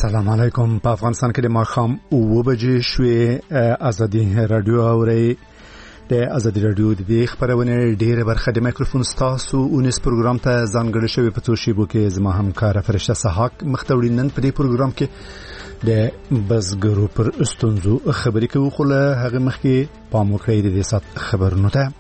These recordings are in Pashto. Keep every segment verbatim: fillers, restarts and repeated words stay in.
السلام علیکم. په افغانستان کې د ماښام اوه بجې شوې. ازادي رادیو اوري. د ازادي رادیو د دې خبرونه ډیره برخه د مایکروفون ستاسو اونس پروګرام ته ځانګړی شوی په څو شیبو کې زما همکار فرشته سحاق مختوړي نن په دې پروګرام کې د بزګرو پر استونزو خبرې کوي. خو له هغه مخکې پام وکړئ د دې سات خبرونه ته.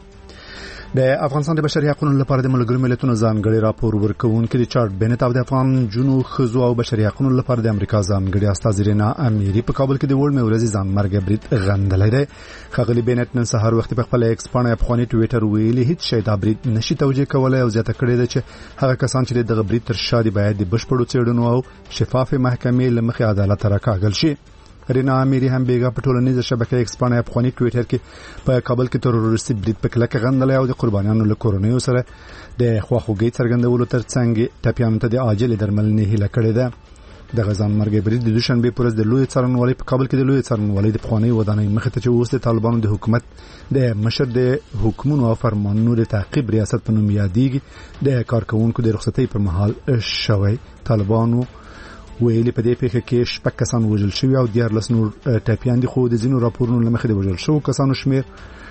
د افغانستان د بشري حقوقو لپاره د ملګرو ملتونو ځانګړي راپور ورکوونکي ریچارډ بنت او د افغان جنو خزو او بشري حقوقو لپاره د امریکا ځانګړي استاذ رینا اميري په کابل کې د وړ مورزي ځان مرګ برید غندلې ده. خغلی بنت نن سهار وخت په خپل ایکس باندې افغاني ټوئیټر ویلي هیڅ شی دا برید نشي توجیه کولای او زیاته کړې ده چې هغه کسان چې د برید تر شا دي باید د بشپړو څېړنو او شفاف محکمې لمخې عدالت راکاږل شي. رینا اميري هم بیګا په ټولنیزه شبکې ایکس باندې افغاني ټوئیټر کې په کابل کې تروریستي برید په کلکه غندلې او د قربانیانو له کورنیو سره د خواخوږي څرګندولو ترڅنګ ټاپیانو ته د عاجل درملنې هیله کړې ده. د غزان مرګ برید د دوشنبه پر ورځ د لوی څارنوالۍ په کابل کې د لوی څارنوالۍ د پخوانی ودانۍ مخې ته چې اوس د طالبانو د حکومت د مشر د حکومتونو او فرمانونو د تعقیب ریاست په نوم یادېږي د کارکونکو د رخصتۍ پر مهال شوی. طالبانو ویلي په دې پیښه کې شپږ کسان وژل شوي او دیارلس نور ټاپیان دي. خو د ځینو راپورونو له مخې د وژل شوو کسانو شمیر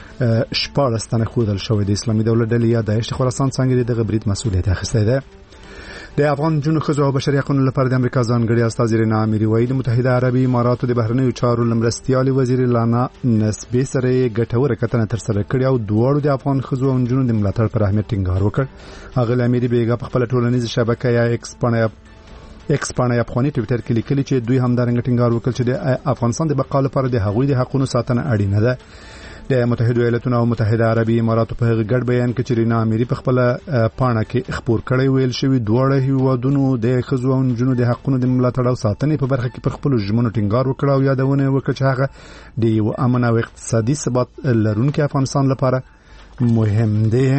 شپاړس تنه ښودل شوی. د اسلامي دولت ډلې یا داعش خراسان څنګه د برید مسؤلیت اخیستی ده. د افغان جنو خزو او بشري حقوقو لپاره د امریکا ځانګړي استاذ رینا اميري ویلي متحده عربي اماراتو د بهرنیو چارو لمرستيالي وزیر لانا نسبي سره ګټوره کتنه تر سره کړې او دوړو د افغان خزو او جنو د ملاتړ پر اهمیت ټینګار وکړ. هغه اميري بیګا په خپل ټولنیزه شبکه یا ایکس باندې ایکس باندې افغاني ټوئیټر کې لیکلي چې دوی همدارنګه ټینګار وکړ چې د افغانستان د بقا لپاره د هغوی د حقوقو ساتنه اړینه ده. د متحده ایالاتونو او متحده عربي اماراتو په ګډ بیان کې چې رینا اميري په خپل پاڼه کې خبر کړی ویل شوی دوه هیوادونو د خزو او جنو د حقوقو د ملاتړ او ساتنې په برخه کې پر خپل ژمنو ټینګار وکړ او یادونه وکړه چې هغه د یو امن او اقتصادي ثبات لرونکي افغانستان لپاره مهم دی.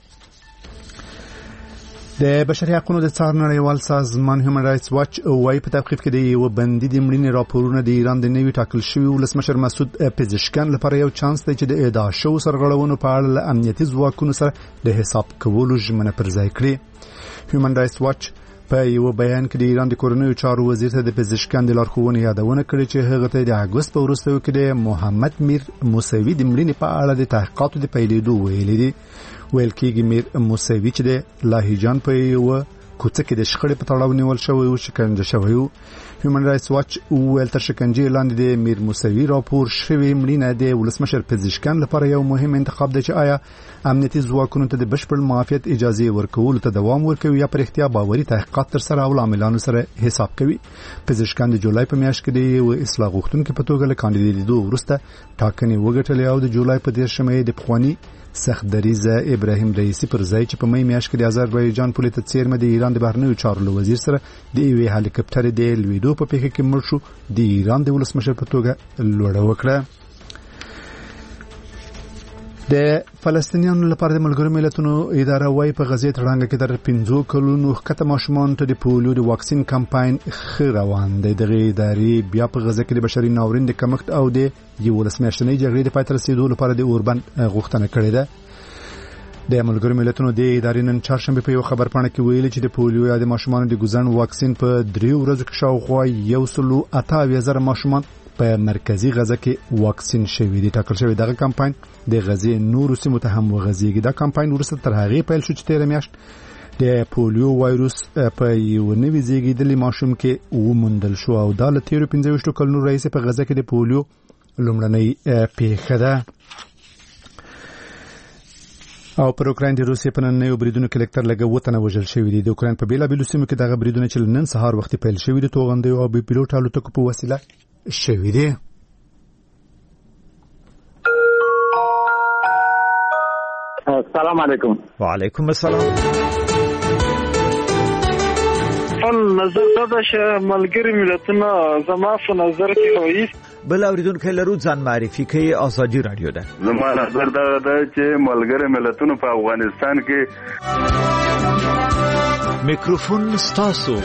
د بشري حقوقو د څار نړیوال سازمان هیومن رائټس واچ وايي په تعقیب کې د یو بندي د مړینې راپورونه د ایران د نوي ټاکل شوی ولسمشر مسعود پزشکیان لپاره یو چانس دی چې د اعدام شو سرغړونو په اړه امنیتي ځواکونو سره د حساب کولو ژمنه پر ځای کړې. هیومن رائټس واچ په یو بیان کې د ایران د کورنیو چارو وزیر ته د پزشکیان د لارښوونې یادونه کړې چې هغه ته د اګوست په وروستیو کې د محمد میر موسوي د مړینې په اړه د تحقیقاتو د پیلېدو ویلي دي. ویل کېږي میر موسوي چې د لاهیجان په یو کوڅه کې د شخړې په تړاو نیول شوی او شکنجه شوی و. هیومن رائټس واچ ویل تر شکنجې لاندې د میر موسوي راپور شوی مړینه د ولسمشر پزشکیان لپاره یو مهم انتخاب دی چې آیا امنیتي ځواکونو ته د بشپړ معافیت اجازه ورکول ته دوام ورکوي یا پر اختیار باوري تحقیقات تر سره او عاملانو سره حساب کوي. پزشکان د جولای په میاشت کې د اصلاح غوښتونکو په توګه له کاندیدېدو وروسته ټاکنې وګټلې او د جولای په دیرشمه د پخوانی سخدریزه ابراهیم رئیسی پر ځای چې په مې میاشت کې د آذربایجان پولیټ څیرمه د ایران د بهرنیو چارو وزیر سره د یوې هلیکاپټر د لویدو په پیښه کې مړ شو د ایران د ولسمشر په توګه لوړه وکړه. د فلسطینیانو لپاره د ملګرو ملتونو اداره وايي په غزې تړانګه کې در پنځو کلونو ښکته ماشومان ته د پولیو د واکسین کمپاین ښه روان دی. دغه ادارې بیا په غزه کې د بشري ناورین د کمښت او د یولس میاشتنۍ جګړې د پای ته رسیدو لپاره د اوربند غوښتنه کړې ده. د ملګرو ملتونو د ادارې نن چهارشنبه په یو خبرپاڼه کې ویلي چې د پولیو یا د ماشومانو د ګوزن واکسین په دریو ورځو کې شاوخوا یو سلو اته اویا زره ماشومان په مرکزی غزه کې واکسین شوی دي. ټاکل شوی دغه کمپاین د غزې نورو سیمو ته هم وغځیږي. دا کمپاین وروسته تر هغه پیل شو چې تیر میاشت د پولیو وایروس په یو نوي زیږیدلي ماشوم کې وموندل شو او دا له تیرو پنځه ویشتو کلونو راهیسې په غزه کې د پولیو لومړنۍ پیښه ده. او پر اوکراین د روسیې په نننیو بریدونو کې لکتر لګه وطن وژل شوی دي. د اوکراین په بیلابیلو سیمو کې دغه بریدونه چې نن سهار وخت پیل شوی دي توغندي او بي پیلوټ الوتکو په وسیله شوی دی. السلام علیکم. وعلیکم السلام. خپل نظر دا چې ملګری ملتونه زما په نظر کې وایي بل اوریدونکو لرو ځان معرفي کوي. ازادي رادیو ده. زما نظر دا ده چې ملګری ملتونه په افغانستان کې میکروفون ستاسو.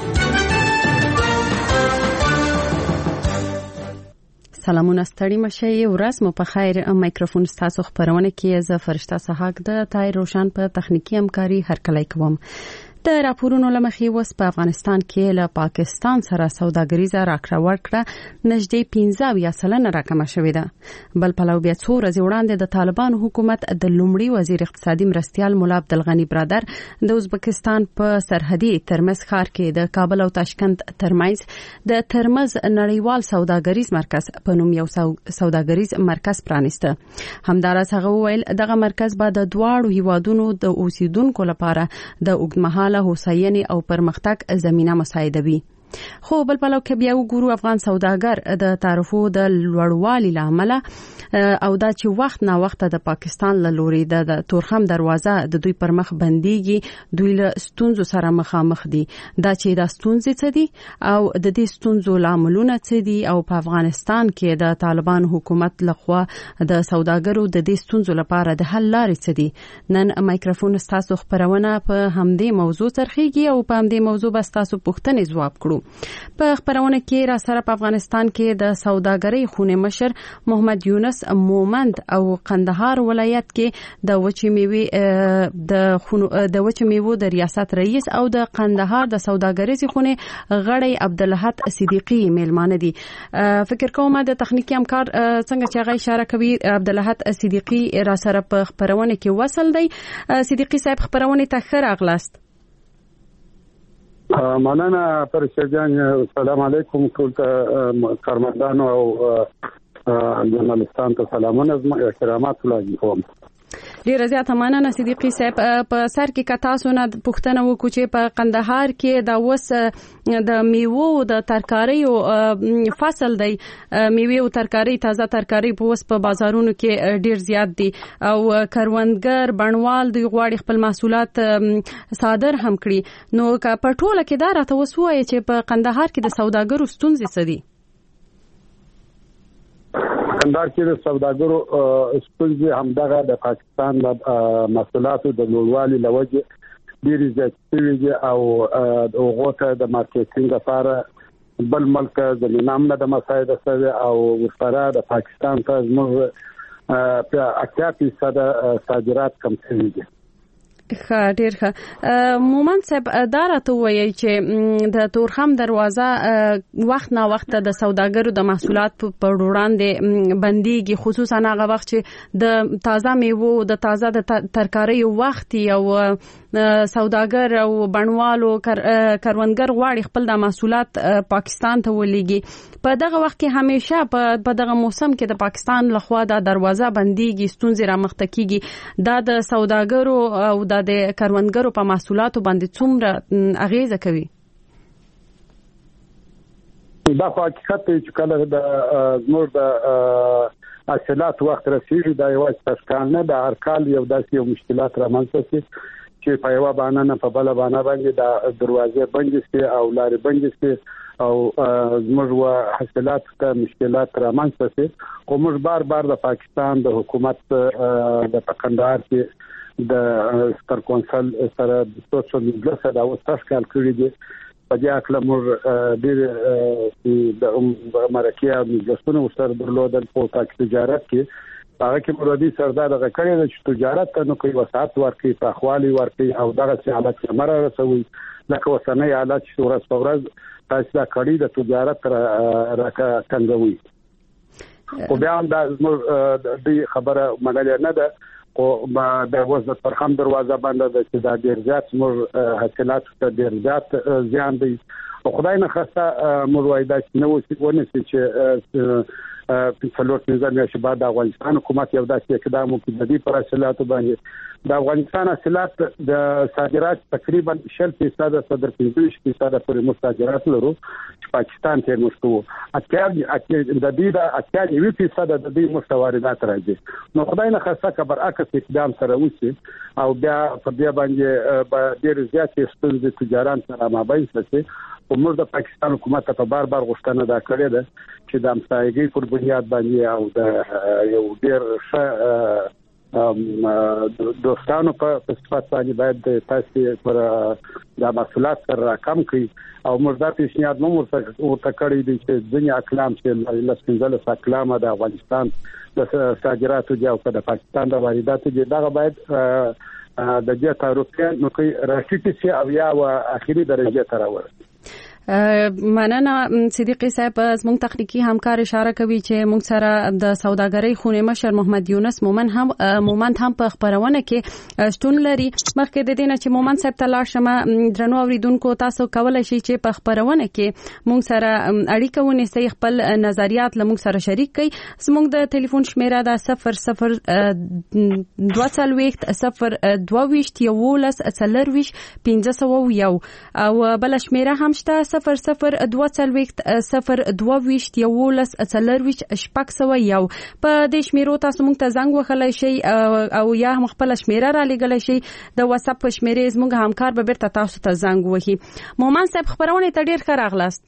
سلامونه ستړي مشه. ورځ مو په خیر. میکروفون ستاسو خبرونه کې زه فرشته سحاق د تای روشن په تخنیکی همکاري هر کله کوم. د راپورونو لمخې وس په افغانستان کې له پاکستان سره سوداګریزه راکړه ورکړه نږدې پنځه اویا سلنه راکمه شوې ده. بل پلو بیا څو ورځې وړاندې د طالبان حکومت د لومړي وزیر اقتصادي مرستیال مولا عبدالغني برادر د ازبکستان په سرحدي ترمز ښار کې د کابل او تاشکند ترمنځ د ترمز نړیوال سوداګریز مرکز په نوم یو سوداګریز مرکز پرانیسته. همداراز هغه وویل دغه مرکز به د دواړو هیوادونو د اوسیدونکو لپاره د اوږدمهاله هوساینې او پرمختګ زمينه مساعده وي. خو بل پلو کې بیا وګورو افغان سوداګر د تعرفو د لوړوالي لامل او دا چې وخت نا وخت د پاکستان له لوري د تورخم دروازه د دوی پر مخ بنديږي دوی له ستونزو سره مخامخ دي. دا چې دا ستونزې څه دي او د دې ستونزو لاملونه څه دي او په افغانستان کې د طالبان حکومت لخوا د سوداګرو د دې ستونزو لپاره د حل لارې څه دي. نن مایکروفون ستاسو خبرونه په همدې موضوع ترخیږي او په همدې موضوع به تاسو پوښتنې ځواب کړو. په خبرونه کې را سره په افغانستان کې د سوداګرۍ خونې مشر محمد یونس مومند او قندهار ولایت کې د وچې میوې د خونو د وچې میوو د ریاست رئیس او د قندهار د سوداګریزي خونې غړی عبدالحق صدیقی میلمانه دي. فکر کوم د تخنیکی همکار څنګه چې غي اشاره کوي عبدالحق صدیقی را سره په خبرونه کې وصل دی. صدیقی صاحب خبرونه ته خیر اغلاست. مننه پرشجان. السلام علیکم ټول کارمندانو او ژورنالستانو ته سلامونه او احترامات لازم کوم. ډیره زیاته مننه صدیقی صاحب. په سر کې کتاسو نه پوښتنه وکړو چې په قندهار کې د وس د میوو د ترکاریو فصل دی. میوه او ترکاری تازه ترکاری په وس په بازارونو کې ډیر زیات دي او کروندګر بڼوال دوی غواړي خپل محصولات صادر هم کړي. نو په ټوله کې دا راته وسوي چې په قندهار کې د سوداګرو ستونزې څه دي؟ قندهار کې د سوداګرو ستونزې همدغه د پاکستان د محصولاتو د لوړوالي لوجه ډېرې زیاتې دي او هغه ته د مارکیټینګ لپاره بل ملک زمينه هم د مساعده سره او ورسره د پاکستان ته زموږ په اکثر فیصد صادرات کم شوي دي. ښه ډیر ښه. مومن صاحب دا راته وایي چې د تورخم دروازه وخت نا وخت د سوداګرو د محصولات په وړاندې بنديږي خصوصا هغه وخت چې د تازه میوو د تازه د ترکاریو وخت او سوداګر او بڼوالو کروندګر غواړي خپل د محصولات پاکستان ته ولېږي. په دغه وخت کې همیشه په دغه موسم کې د پاکستان لخوا د دروازه بنديږي ستونزې رامخته کیږي. دا د سوداګرو او د د کروندګرو په محصولاتو باندې څومره اغیزه کوي؟ دا حقیقت چې کله د زموږ د حاصلات وخت رسیږي دا یو څه نه د هر کال یو داسې یو مشکلات رامنځته شي چې په یو باندې نه په بل باندې باندې د دروازې بندي شي او لارې بندي شي او زموږ و حاصلات ته مشکلات رامنځته شي. خو موږ بار بار د پاکستان د حکومت د قندهار کې د ستر کونسل سره د سوشل میډیا سره او تشکیل کړی دی. په دې اړه موږ ډېر د امریکا مجلسونو سره درلودل په تجارت کې هغه کې مرادي سردار دغه کړی چې تجارت ته نو کوي وسعت ورکړي په خالي ورکړي او دغه څه حالت سمره رسوي لکه وسنۍ حالت چې ورځ په ورځ تاسو دا کړی د تجارت راکا څنګه وي. خو بیا هم دا د خبره منل نه ده او د وزن ترخم دروازه باندې د چې دا ډیر زیات موږ حاصلات ته ډیر زیات زیان دي او خدای نه خاصه موږ وایي دا چې نو ونسي چې په څلور نظام چې بعد د افغانستان حکومت یو داسې اقدام وکړي د دې پر حاصلاتو باندې د افغانستان حاصلات د صادرات تقریبا شل فیصد صدر پنځه فیصد پورې مصادرات لرو چې پاکستان ته مستو اکثر د دې د اکثر یو فیصد د دې مستواردات راځي. نو خدای نه خاصه کبر عکس اقدام سره وسی او بیا په دې باندې ډېر زیات ستونزې تجاران سره مابین شي. موږ د پاکستان حکومت ته په بار بار غوښتنه دا کړې ده چې د همسایګۍ پر بنیاد باندې او د یو ډېر ښه دوستانو په صفات باندې باید تاسو پر د محصولات سره کم کړئ او موږ دا پیشنهاد مو ورته کړی دی چې ځینې اقلام چې لسپنځله اقلام د افغانستان د صادراتو او د پاکستان د وارداتو دغه باید د دې تعرفه نو کې راټیټ سي او یا و اخیری درجه ته راورسي. مننه صدیقی صاحب. زموږ تخنیکی همکار اشاره کوي چې موږ سره د سوداګرۍ خونې مشر محمد یونس مومن هم مومند هم په خبرونه کې شتون لري. مخکې د دې نه چې مومن صاحب ته لاړ شم، درنو اوریدونکو تاسو کولای شئ چې په خبرونه کې موږ سره اړیکه ونیسئ، خپل نظریات له موږ سره شریک کړئ. زموږ د ټلیفون شمیره ده صفر صفر دوه څلوېښت صفر دوه ویشت یوولس څلرویشت پنځه سوه یو او بل شمیره هم شته صفر صفر دوه څلوېښت صفر دوه ویشت یوولس څلرویشت شپږ سوه یو. په دې شمیرو تاسو موږ ته زنګ وهلی شئ او یا هم خپل شمیره را لېږلی شئ. د واتساپ په شمیرې زموږ همکار به بیرته تاسو ته زنګ وهي. مومن صاحب خبرونې ته ډېر ښه راغلاست.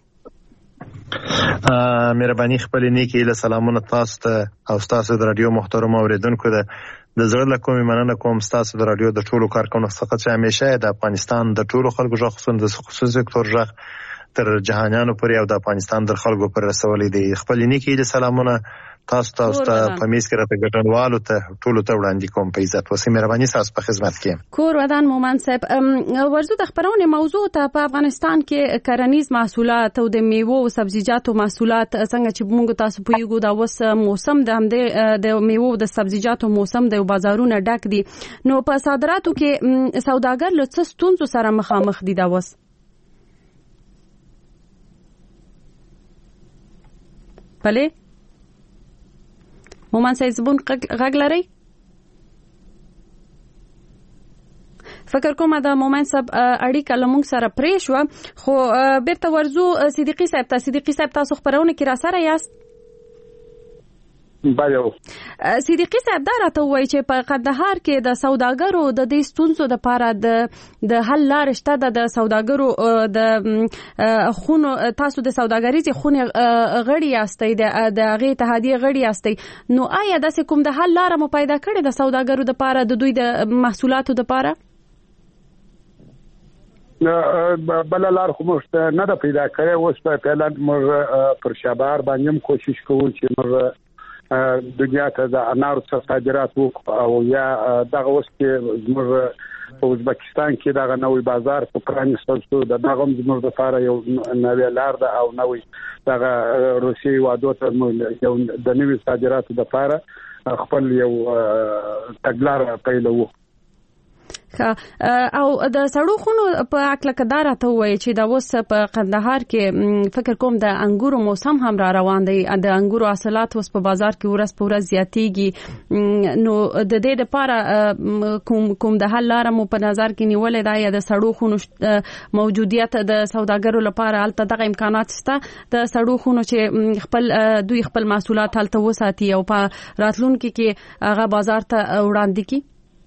مهرباني خپلې نیکې هیله سلامونه تاسو ته او ستاسو د راډیو محترم اوریدونکو ده. د زړه له کومې مننه کوم ستاسو د راډیو د ټولو کارکونکو څخه چې همیشه د افغانستان د ټولو خلکو غږ، خصوصا د خصوصي سکتور غږ تر جهانیانو پورې او د افغانستان در خلکو پر رسولې دي. خپل نیکې هیله سلامونه تاسو ته او په میز کې راته ګټنوالو ته ټولو ته وړاندې کوم په عزت. وسې مهرباني تاسو په خدمت کې. کور ودان مومن صاحب. ورزو د خبرونې موضوع ته په افغانستان کې کرنیز محصولات او د میوو او سبزیجاتو محصولات څنګه چې موږ تاسو پوهیږو دا اوس موسم د همدې د میوو او د سبزیجاتو موسم د بازارونو ډک دي، نو په صادراتو کې سوداګر له څه ستونزو سره مخامخ دي دا اوس؟ بله مومن صاحب زبون غږ لرئ؟ فکر کوم دا مومن صاحب اړیکه له موږ سره پرې شوه، خو بیرته ورځو صدیقي صاحب ته. صدیقي صاحب تاسو خبرونه کې را سره یاست؟ بله. صدیقي صاحب دا راته وایي چې په قندهار کې د سوداګرو د دې ستونزو لپاره د د حل لارې شته. د سوداګرو د خونو، تاسو د سوداګریزې خونې غړي یاستئ، د هغې اتحادیې غړي یاستئ، نو آیا داسې کوم د حل لاره مو پیدا کړې د سوداګرو لپاره د دوی د محصولاتو لپاره؟ بل لار خو موږ نه ده پیدا کړې. اوس په فعلا موږ پر شابهار باندې هم کوشش کوو چې موږ دنیا ته د انارو څخه صادرات وکړو او یا دغه اوس کې زموږ په ازبکستان کې دغه نوې بازار په پرانیستل شو. دغه هم زموږ لپاره یو نوې لار ده او نوې دغه روسي وادو ته یو د نوې صادراتو لپاره خپل یو تګلارې پیلوو. او د سړو خونو په اکله کدار ته وایي چې دا اوس په قندهار کې فکر کوم د انګورو موسم هم را روان دی، د انګورو حاصلات اوس په بازار کې ورځ په ورځ زیاتېږي، نو د دې لپاره کوم کوم د حل لاره مو په نظر کې نیولې ده یا د سړو خونو موجودیت د سوداګرو لپاره هلته دغه امکانات شته د سړو خونو چې خپل دوی خپل محصولات هلته وساتي او په راتلونکي کې هغه بازار ته وړاندې کړي؟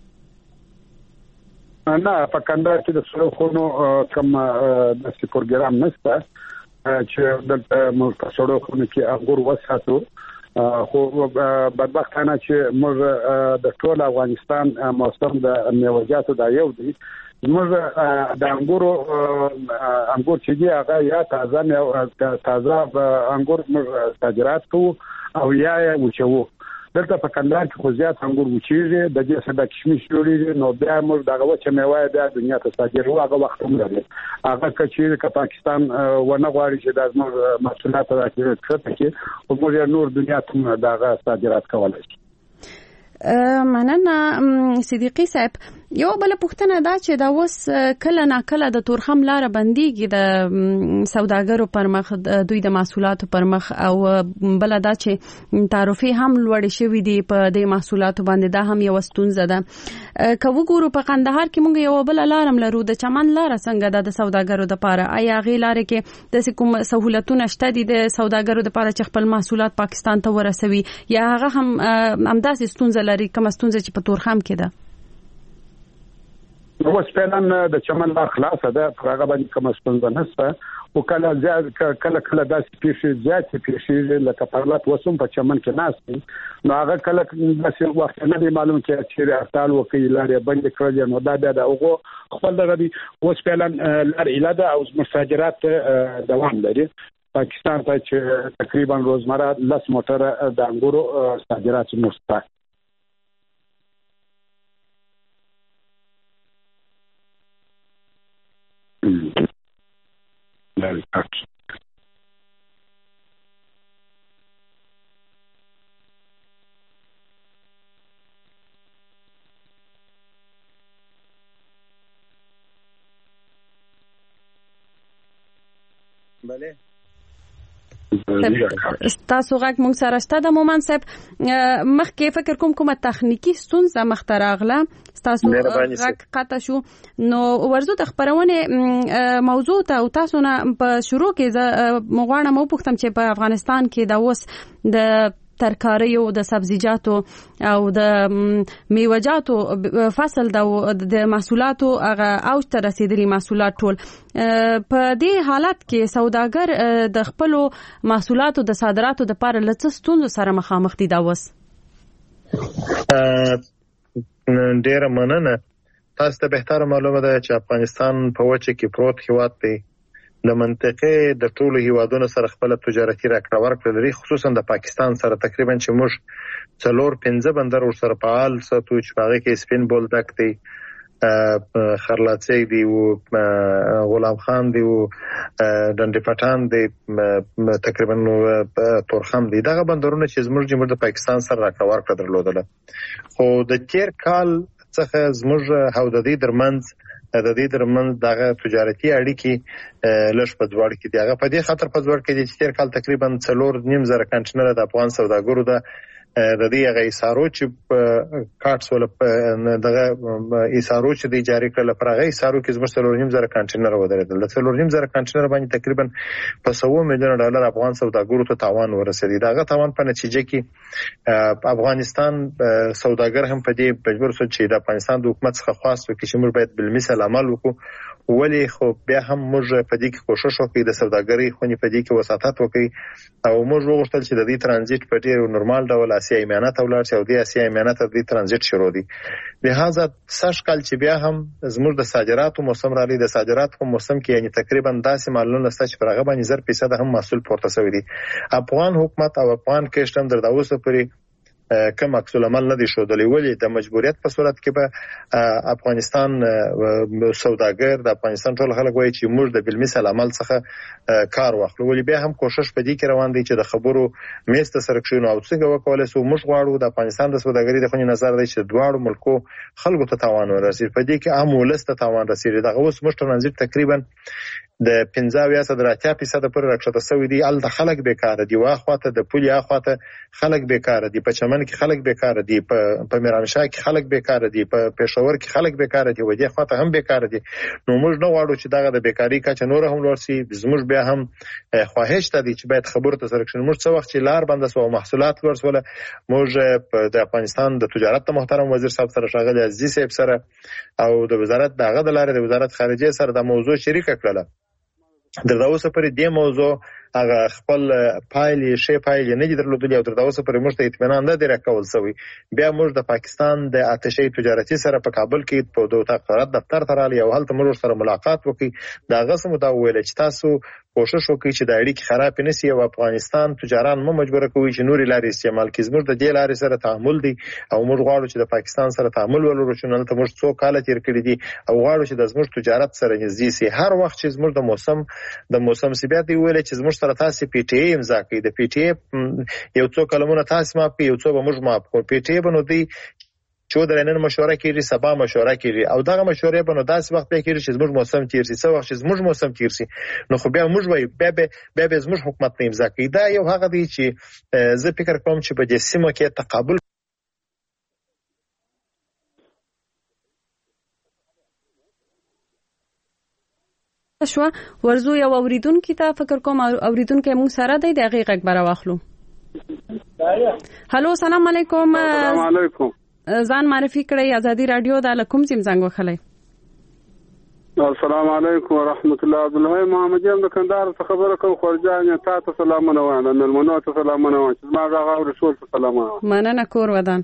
نه، په کندهار کې د سړو خونو کوم داسې پروګرام نشته چې د موږ په سړو خونو کې انګور وساتو، خو بدبختانه چې موږ د ټول افغانستان موسم د میوه‌جاتو دا یو دی. موږ د انګورو انګور چې دی هغه یا تازه تازه انګور موږ صادرات کوو او یا یې وچوو. دلته په کندهار کې خو زیات انګور وچیږي، د دې څخه د کشمش جوړیږي، نو بیا موږ دغه وچه میوه بیا دنیا ته صادروو. هغه وخت هم لري هغه کچې که پاکستان ونه غواړي چې د زموږ محصولات راکړي کې موږ نور دنیا ته دغه صادرات کولای شي. مننه صدیقي صاحب. یو بل پوښتنه دا چې دا اوس کله نا کله د تورخم لار بنديږي د سوداګرو پر مخ، دوی د محصولاتو پر مخ، او بل دا چې تعرفه هم لوړ شوې دي په د محصولاتو باندې. دا هم یو ستونزه ده. که وګورو په قندهار کې موږ یو بل لارم لرو، د چمن لار څنګه ده د سوداګرو لپاره؟ آیا غي لار کې د کوم سہولتونه شته دي د سوداګرو لپاره چې خپل محصولات پاکستان ته ورسوي، یا هغه هم همداسې ستونزه لري کوم ستونزه چې په تورخم کې ده؟ نو سپینن د چمن لار خلاصه ده، هغه باندې کوم ستونزه نشته. او کله زیات کله کله داسې پیښې زیات پیښې لکه پرلط وسوم په چمن کې ناس، نو هغه کله داسې وخت نه دی معلوم چې چیرې هړتال وکړي لارې بند کړل، نو دا بیا د هغه خپل دغه دی اوس فعلا لار الاده او مصادرات دوام لري. پاکستان ته چې تقریبا روزمره لس موټر د انګورو صادرات مشته. لارې پاک بله تاسو غږ مونږ سره شته د مومن صاحب مخکې فکر کوم کومه تخنیکی ستونزه مخته راغله تاسو غږ قطع شو نو ورزو د خبرونه موضوع ته او تاسو نه په شروع کې مغواړم مو پوښتم چې په افغانستان کې د اوس د ترکاریو د سبزیجاتو او د میوه‌جاتو فصل د محصولاتو هغه اوج ته رسیدلي محصولات ټول په دې حالت کې سوداګر د خپل محصولاتو د صادراتو د لپاره لڅ ستونزو سره مخامخ دي دا وس ډیر مننه تاسو ته به تر معلومه ده چې افغانستان په وچه کې پروت هیواد دی د منطقې د ټولو هیوادونو سره خپل تجارتي راکړه ورکړه لري خصوصا د پاکستان سره تقریبا چې موږ څلور پنځه بندر ور سره فعال ساتو چې هغه کې سپین بولدک دی خرلاڅي دی او غلام خان دی او ډنډ پټان دی تقریبا تورخم دی دغه بندرونه چې زموږ جمهوریت د پاکستان سره راکړه ورکړه درلودله خو د تیر کال څخه زموږ حدودي درمنځ د دې درمن دغه تجارتي اړیکې لږ په ځوړ کې دی هغه په دې خاطر په ځوړ کې دي چې تیر کال تقریبا څلور نیم زره کنټینر د افغان سوداګرو د د دې هغه ایسارو چې کارټس ول دغه ایسارو چې دی جاری کړل پر هغه ایسارو کې زموږ څلور نیم زره کنټینر ودرېدل د څلور نیم زره کنټینر باندې تقریبا په سو میلیون ډالر افغان سوداګرو ته تاوان ورسېدی دغه تاوان په نتیجه کې افغانستان سوداګر هم په دې مجبور شو چې د افغانستان د حکومت څخه خواست وکړي چې موږ باید بالمثل عمل وکړو ولی خو بیا هم موږ په دې کې کوشش وکړو د سوداګرۍ خونې په دې کې وساتت وکړو او موږ وغوښتل چې د دې ترانزیت په ډیر نورمال ډول اسیا ایمانه ته ولاړ شي او د اسیا ایمانه ته د ترانزیت شروع دي لہذا سږ کال چې بیا هم زموږ د صادراتو موسم را لید د صادراتو په موسم کې یعنی تقریبا داسې مالونه ست چې پرغه باندې زر فیصد هم محصول پورته شوی دی افغان حکومت او افغان کشتم در داوسه پرې کم عکس العمل نه دي شودلې ولې د مجبوریت په صورت کې به افغانستان سوداګر د افغانستان ټول خلک وایي چې موږ د بالمثل عمل څخه کار واخلو ولې بیا هم کوشش په دې کې روان دي چې د خبرو میسته سره کښینو او څنګه وکولای سو موږ غواړو د افغانستان د سوداګرۍ د خونې نظر دی چې دواړو ملکو خلکو ته تاوان ورسېږي په دې کې عام ولسته تاوان رسېږي دغه اوس موږ ترانزیت تقریبا د پنځه ویا صد راتیا فیصد پر راکښته سوي دي ال د خلک بیکاره دي واخواته د پولي اخواته خلک بیکاره دي په چمن کې خلک بیکاره دي په میرانشاه کې خلک بیکاره دي په پېښور کې خلک بیکاره دي و دي اخواته هم بیکاره دي نو موږ نه غواړو چې دغه د بیکاری کچه نور هم لوړ شي زموږ بیا هم خواهش ته دي چې باید خبرو ته سره کښینو موږ څو وخت چې لار بنده سو محصولات ورسوله موږ د افغانستان د تجارت محترم وزیر صاحب سره شاغلی عزیز صاحب سره او د وزارت دغه د لارې د وزارت خارجه سره د موضوع شریک کړل د داوسه پر دې موضوع هغه خپل پایلې شی پایلې نه دي درلودلې او د داوسه پر موږ ته اطمینان نه دی راکول شوی بیا موږ د پاکستان د آتشي تجارتي سره په کابل کې په دوه تقرار دفتر ته رالی او هلته موږ سره ملاقات وکړي دا غسم دا ویل چې تاسو کوشش وکړئ چې د اړیکې خراب نه شي او افغانستان تجاران مو مجبور کوي چې نوري لارې استعمال کړي زموږ د دې لارې سره تعامل دي او موږ غواړو چې د پاکستان سره تعامل ولرو چې نن ته موږ څو کال تیر کړی دي او غواړو چې د زموږ تجارت سره نږدې شي هر وخت چې زموږ د موسم د موسم سیبات دی ویل چې زموږ سره تاسو پی ټی ای امضا کړئ د پی ټی ای یو څو کلمونه تاسو ما په یو څو به موږ ما په پی ټی ای بنو دی چې درنن مشوره کیږي سبا مشوره کیږي او دغه مشورې په نو داسې وخت کې کیږي چې زموږ موسم تیر شي څو وخت چې زموږ موسم تیر شي نو خو بیا موږ وایو بیا بیا بیا زموږ حکومت نه امضا کوي دا یو هغه دی چې زه فکر کوم چې په دې سیمه کې تقابل شو ورزو یو اوریدونکو ته فکر کوم اوریدونکو موږ سره دی د غیغ برا واخلو هالو سلام علیکم السلام علیکم ځان معرفي کړئ ازادي رادیو د کوم سیم زنګ وخلای السلام علیکم ورحمت الله عبد الله محمد یم د کندهار څخه خبره کوم خورجان ته ته سلامونه وایم نن منو ته سلامونه وایم چې ما غاغه رسول ته سلامونه مننه کور ودان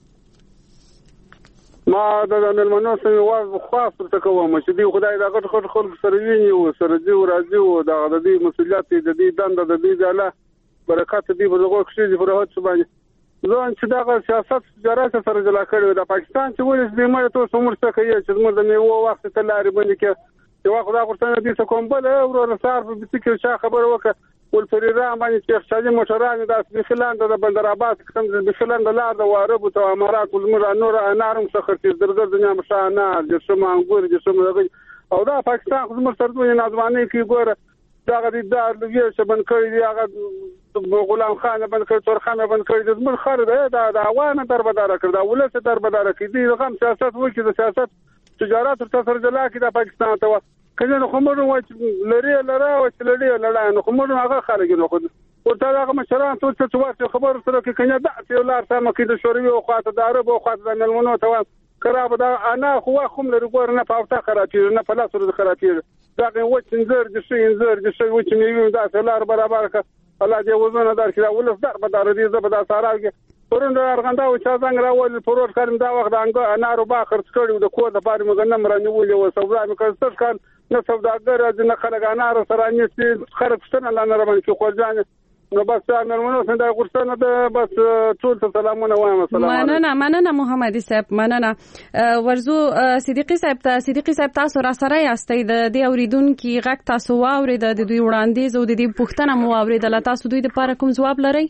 ما د نن منو سمي واغ خاص ته کوم چې دی خدای دا غټ غټ خلک سره ویني او سره دی راځي او دا د دې مسولیت د دې دند د دې ځاله برکات دی په لغو کې دی په هڅه باندې ځان چې دا سیاست تجارت سره جلا کړی د پاکستان چې ولې دې مې ته څومره څه کوي چې موږ د میوه وخت ته لارې باندې کې چې واخ دا غوښتنه دي څه کوم بل ورور سار په دې کې څه خبر وکړه ولفریران باندې چې اقتصادي موټران د اسبخلاند د بندر عباس کوم د بخلاند لار د وارب او امارات ولمر نور انارم څخه چې درګر دنیا مشانه د شمه انګور د شمه او دا پاکستان خو زموږ سره د نازواني کې ګوره دا غدي د لویه شبن کړی دی هغه غلام خان بن کړ تور خان بن کړ د زموږ خر دی دا د عوامه دربدار کړ دا ولته دربدار کړ دي رقم سیاست وکړي د سیاست تجارت تر سره جلا کړي د پاکستان ته کله نو کومو لري لرا او لري لرا نو کومو هغه خارج نو خو ورته هغه مشران ټول څه څه خبر سره کې کنه دا چې لار سم کې د شوروي او خاطر د عرب او خاطر د ملمنو ته کراب دا انا خو کوم لري ګور نه پاوته خراتي نه فلسفه خراتي دا و چنزر د شي انزر د شي و چې نیو دا سلار برابر ک الله دې وزونه دار کړه ولس در په دار دې زبدا سارا پرونده ارغندا او چا څنګه راول پروت کارم دا وخت انګ انارو با خرڅ کړو د کو د پاره مګنم رانیولې و سودا مې کړ کار نه سوداګر د نه خلک انار سره نيسي خرڅتنه لاندې روان کې خورجان نو بس نرمنو څنګه غوښتنه ده بس ټول سلامونه وایم سلام مننه مننه محمد صاحب مننه ورزو صدیقي صاحب ته صدیقي صاحب تاسو را سره یاستئ د دې اوریدونکو غږ تاسو واورید د دوی وړاندیز او د دې پوښتنه مو اوریدل تاسو دوی لپاره کوم ځواب لرئ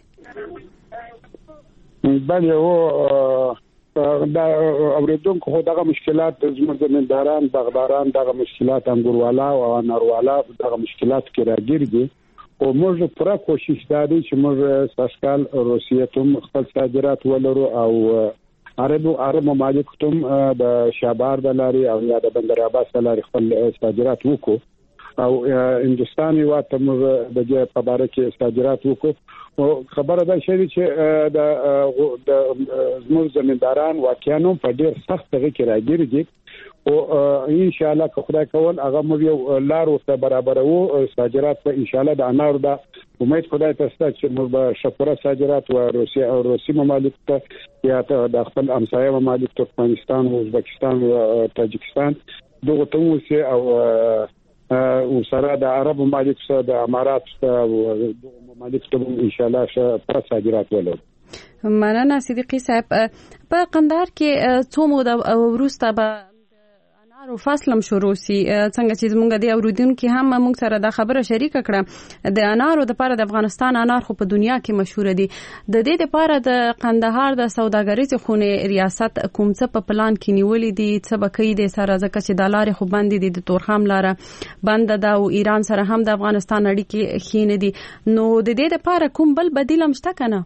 بله او دا اوریدونکو خو دغه مشکلات زموږ زمینداران بغداران دغه مشکلات انګوروالا او اناروالا دغه مشکلات کې راګیر دي او موږ پوره کوشش کوي چې موږ ساسکال روسیه ته خپل صادرات ولرو او عربو عرب ممالک ته د شابار د لاري او یا د بندر عباس د لاري خپل صادرات وکړو او هندستان یو ته موږ د دې په اړه کې صادرات وکړو او خبره ده چې د د زموږ زمینداران واقعانو په ډېر سخت طریقې کې راګیر دي او ان شاء الله که خدای کول هغه مو یو لار ورته برابرو صادرات په ان شاء الله د انار د امید خدای ته ست چې موږ به شپره صادرات و روسیه او روسي ممالک ته یا ته د خپل همسایه ممالک ترکمنستان او ازبکستان او تاجکستان دغه ته وسی او او سره د عرب ممالک سره د امارات او دغه ممالک ته ان شاء الله شپره صادرات ولرو مننه صدیقي صاحب په قندهار کې څو مو د وروسته به انارو فصلم شروع سي څنګه چې موږ د اوریدونکو هم موږ سره د خبره شریک کړه د انارو د لپاره د افغانستان انار خو په دنیا کې مشهور دي د دې لپاره د قندهار د سوداګریز خونه ریاست کوم څه په پلان کې نیولې دي څه بکې دي سره ځکه چې د لارې خو باندې دي د تورخم لاره بند ده او ایران سره هم د افغانستان اړیکې خینې دي نو د دې لپاره کوم بل بدیل هم شته کنه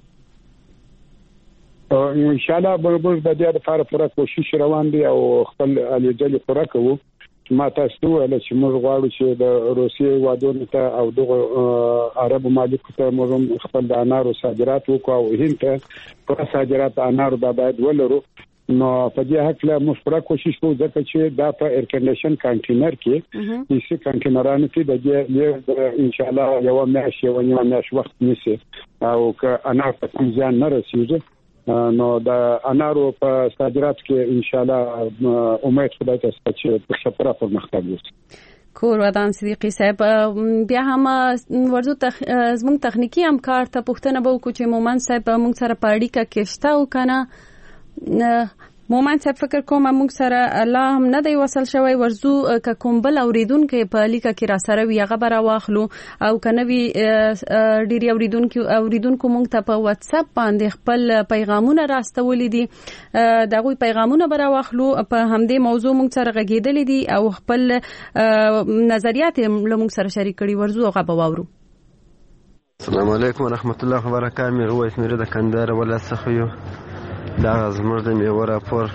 ان شاء الله به موږ د دې لپاره پوره کوشش روان دي او خپل الیجل پوره کوو ما تاسو ول چې موږ غواړو چې د روسیې وادونو ته او د عرب ممالکو ته موږ خپل د انارو صادرات وکړو او هند ته پوره صادرات انارو د باید ولرو نو په دې حق له موږ پوره کوشش کوو ځکه چې دا په ایر کنډیشن کانټینر کې هیڅ کانټینرانو کې د دې ان شاء الله یو میاشت یو نیمه میاشت وخت نیسي او که انار په کوم ځان نه رسیږي نو د انارو په صادرات کې ان شاء الله امید خدای ته چې په شپره پرمختګ وشي کور ودان صدیقي صاحب بیا هم ورزو تخ... زموږ تخنیکی همکار ته پوښتنه به وکړو چې مومن صاحب موږ سره په اړیکه کې شته او کنه مومن صاحب فکر کوم موږ سره الله هم نه دی وصل شوی ورزو ک کوم بل اوریدونکو په اړیکه کې را سره وی غبره واخلو او کنه وی ډیری اوریدونکو اوریدونکو موږ ته په واتس اپ باندې خپل پیغامونه راستولې دي دغه پیغامونه بر واخلو په همدې موضوع موږ سره غږیدلې دي او خپل نظریات موږ سره شریک کړي ورزو غبه واورو السلام علیکم ورحمت الله وبرکاته مې روایت مې د کندهار ولا سخیو دا زموږ د میوه راپور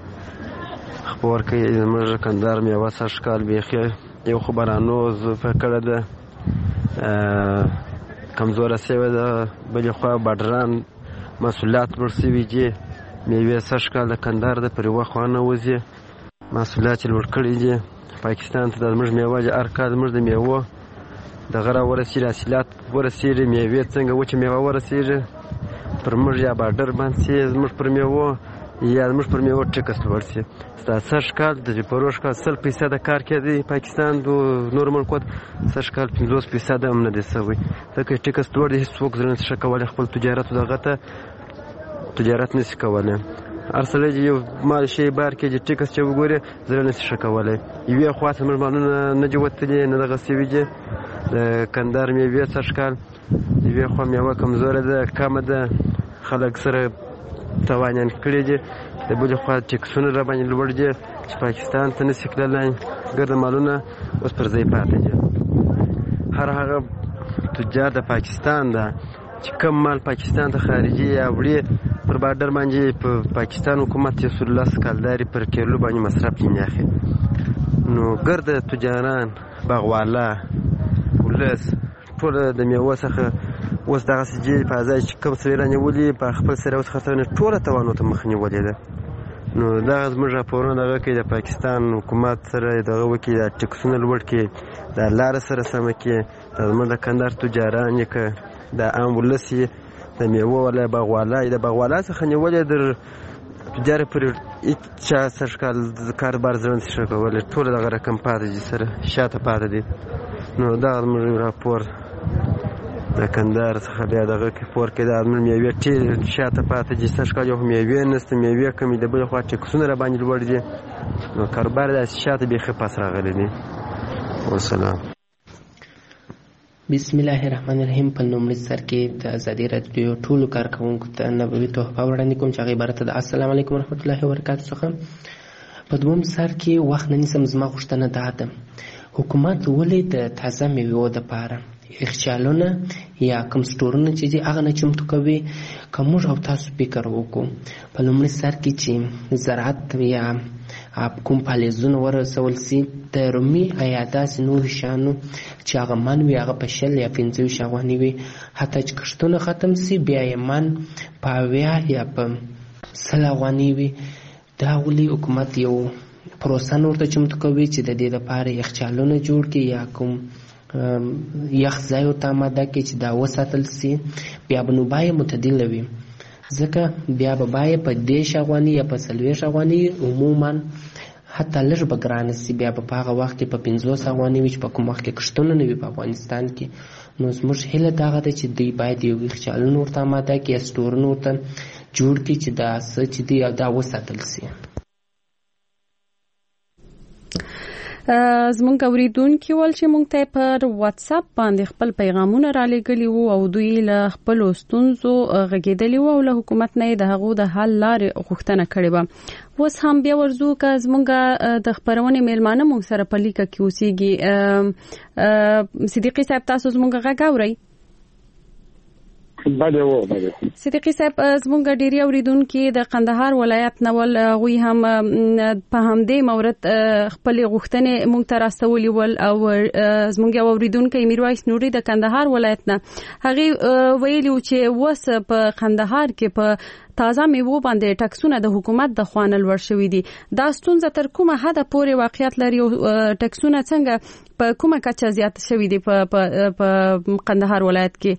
خبر کوي زموږ کندهار میوه سږکال بیخي یو خبرانو زفه کړه ده کمزوره شوې ده بلې خوا بډران مسؤلیت ورسوي دي میوه سږکال د کندهار د پر یوه خوا نه وځي مسؤلیت یې لوړ کړي دي پاکستان ته د زموږ میوه د هر کال زموږ د میوه د غره ورسېږي حاصلات ورسېږي میوې څنګه وچې میوه ورسېږي پر موږ یا بارډر باندې زموږ پر میوه یا زموږ پر میوه ټکس لوړ شي دا سږ کال د پروژ کال سل فیصد کار کوي پاکستان د نور ملکو سږ کال پنځوس فیصد هم نه دي سوی ځکه ټکس لوړ دي هیڅوک زړه نشي کولی خپل تجارت دغه ته تجارت نشي کولی ارسله یو مال شي بار کې چې ټیکس چې وګوري زره نشي شکولای یوه خاصه موږ مالونه نه جوړتلې نه دغه سیویجه د کندهار میوه څشکال یوه خو میوه کمزوره ده کم ده خلک سره توانین کړی دي د بل خو ټیکسونه را باندې لوړ دي چې پاکستان ته نشي کړلای ګرد مالونه اوس پر ځای پاتې دي هر هغه تجار د پاکستان ده چې کم مال پاکستان ته خارجي یا وړي پر بارډر باندې په پاکستان حکومت یې سولس کالداري پر کیلو باندې مصرف کینی اخی نو ګرد تجاران باغوالا ولس ټول د میوه څخه اوس دغه سجل په ځای چې کوم سویرانه ولي په خپل سره اوس خطرونه ټول توانو ته مخنی ولې ده نو دا زموږ راپورونه دغه کې د پاکستان حکومت سره دغه وکي د ټیکسونه لوړ کې د لار سره سم کې د زموږ د کندهار تجاران یې ک د عام ولسی د میوه ولا باغوالا د باغوالا څخه نیولې در تجار پر اچا سرکال کاروبار زرن شکول ټول دغه رقم پاتې سره شاته پاتې دي نو دا زموږ راپور د کندهار څخه بیا دغه کې پور کې د امن میوه ټیل شاته پاتې دي سرکال یو میوه نست میوه کمی د بل خوا ټیکسونه را باندې لوړ دي نو کاروبار د شاته به خپاس راغلي دي والسلام. بسم الله الرحمن الرحیم. په لومړي سر کې د ازادي راډیو ټولو کارکونکو ته نبوي تحفه وړاندې کوم چې هغه عبارت ده السلام علیکم ورحمت الله وبرکاته څخه. په دویم سر کې وخت نه نیسم زما غوښتنه ده ده حکومت ولې د تازه میوو دپاره اخچالونه یا کوم سټورونه چې دي هغه نه چمتو کوي که موږ او تاسو فکر وکړو په لومړي سر کې چې زراعت یا کوم فعالیتونه ورسول سي د رومي یا داسې نورو شیانو چې هغه من وي هغه په شل یا پنځه ویشت افغانۍ وي حتی چې کښتونه ختم سي بیا یې من په اویا یا په سل افغانۍ وي دا ولې حکومت یو پروسه ورته چمتو کوي چې د دې لپاره یخچالونه جوړ کړي یا کوم یخ ځای ورته اماده کړي چې دا وساتل سي بیا به نو بیه معتدله وي ځکه بیا به بیه په دېرش افغانۍ یا په څلوېښت افغانۍ عموما حتی لږ به ګرانه سي بیا به په هغه وخت کې په پنځوس افغانۍ وي چې په کوم وخت کې کښتونه نه وي په افغانستان کې نو زموږ هیله دغه ده چې دوی باید یو یخچالونه ورته اماده کړي یا سټورونه ورته جوړ کړي چې دا څه چې دی دا وساتل سي. زمونږ اوریدونکي ول چې مونږ ته پر واتس اپ باندې خپل پیغامونه را لګلی وو او دوی له خپل ستونزو غږیدلی وو او له حکومت نه د هغو د حل لارې غوښتنه کړې وه. اوس هم بیا ورځو که زمونږ د خپرونې میلمانه مونږ سره په لیکه کې اوسیږي. صدیقي صاحب تاسو زمونږ غږ اورئ؟ بله و بله. صدیقي صاحب زمونږ ډیری اوریدونکي د قندهار ولایت نه ول غوي هم په همدې مورد خپل غوښتنې مونږ ته راستولي ول او زمونږ اوریدونکي میرویس نوري د قندهار ولایت نه هغه ویلي چې وس په قندهار کې په تازه میوه باندې ټکسونه د حکومت د خوانل ورشوي دي. دا ستونزه تر کومه حد پورې واقعیت لري او ټکسونه څنګه په کومه کچه زیات شوي دي په قندهار ولایت کې؟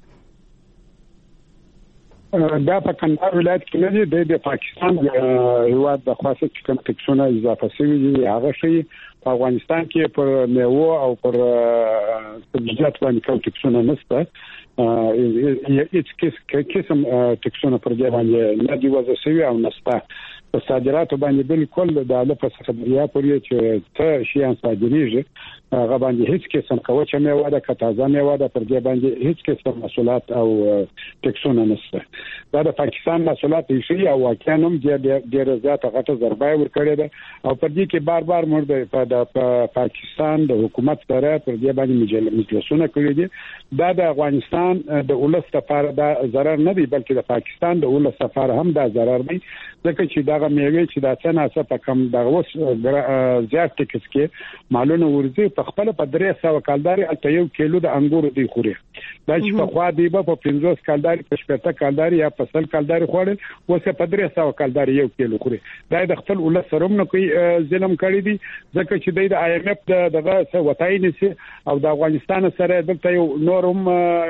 دا په کندهار ولایت کې نه دی د پاکستان هیواد د خاصه چې کوم ټکسونه اضافه شوي دي هغه شي په افغانستان کې پر میوه او پر سبزیجات باندې کوم ټکسونه نشته. هیڅ قسم ټکسونه پر دې باندې نه دی وضع شوي او نشته. په صادراتو باندې بالکل د الف څخه بیا پورې چې ته شیان صادریږي هغه باندې هیڅ قسم کوچه میوه ده که تازه میوه ده پر دې باندې هیڅ قسم مسؤلیت او ټکسونه نشته. دا د پاکستان مسؤلیت شي او واقعا هم ډېر زیاته غټه ضربه ورکړې ده او پر دې کې بار بار موږ د پاکستان د حکومت سره پر دې باندې مجلسونه کړي دي. دا د افغانستان د ولس لپاره دا ضرر نه دی بلکې د پاکستان د ولس لپاره هم دا ضرر دی ځکه چې دا میوه چې دا څنګه څه په کم دغه وس زیات ټکس کې مالونه ورځي په خپل په درې سوه کالداري الته یو کیلو د انګورو دی خوري دا چې په خوا دی په پنځوس کالداري په شپږ کالداري یا په سل کالداري خوړل وسه په درې سوه کالداري یو کیلو خوري. دا د خپل ولس سره هم کوي ظلم کړی دی ځکه چې د آی ایم اف دغه څه وتاي نشي او د افغانستان سره دلته یو نورم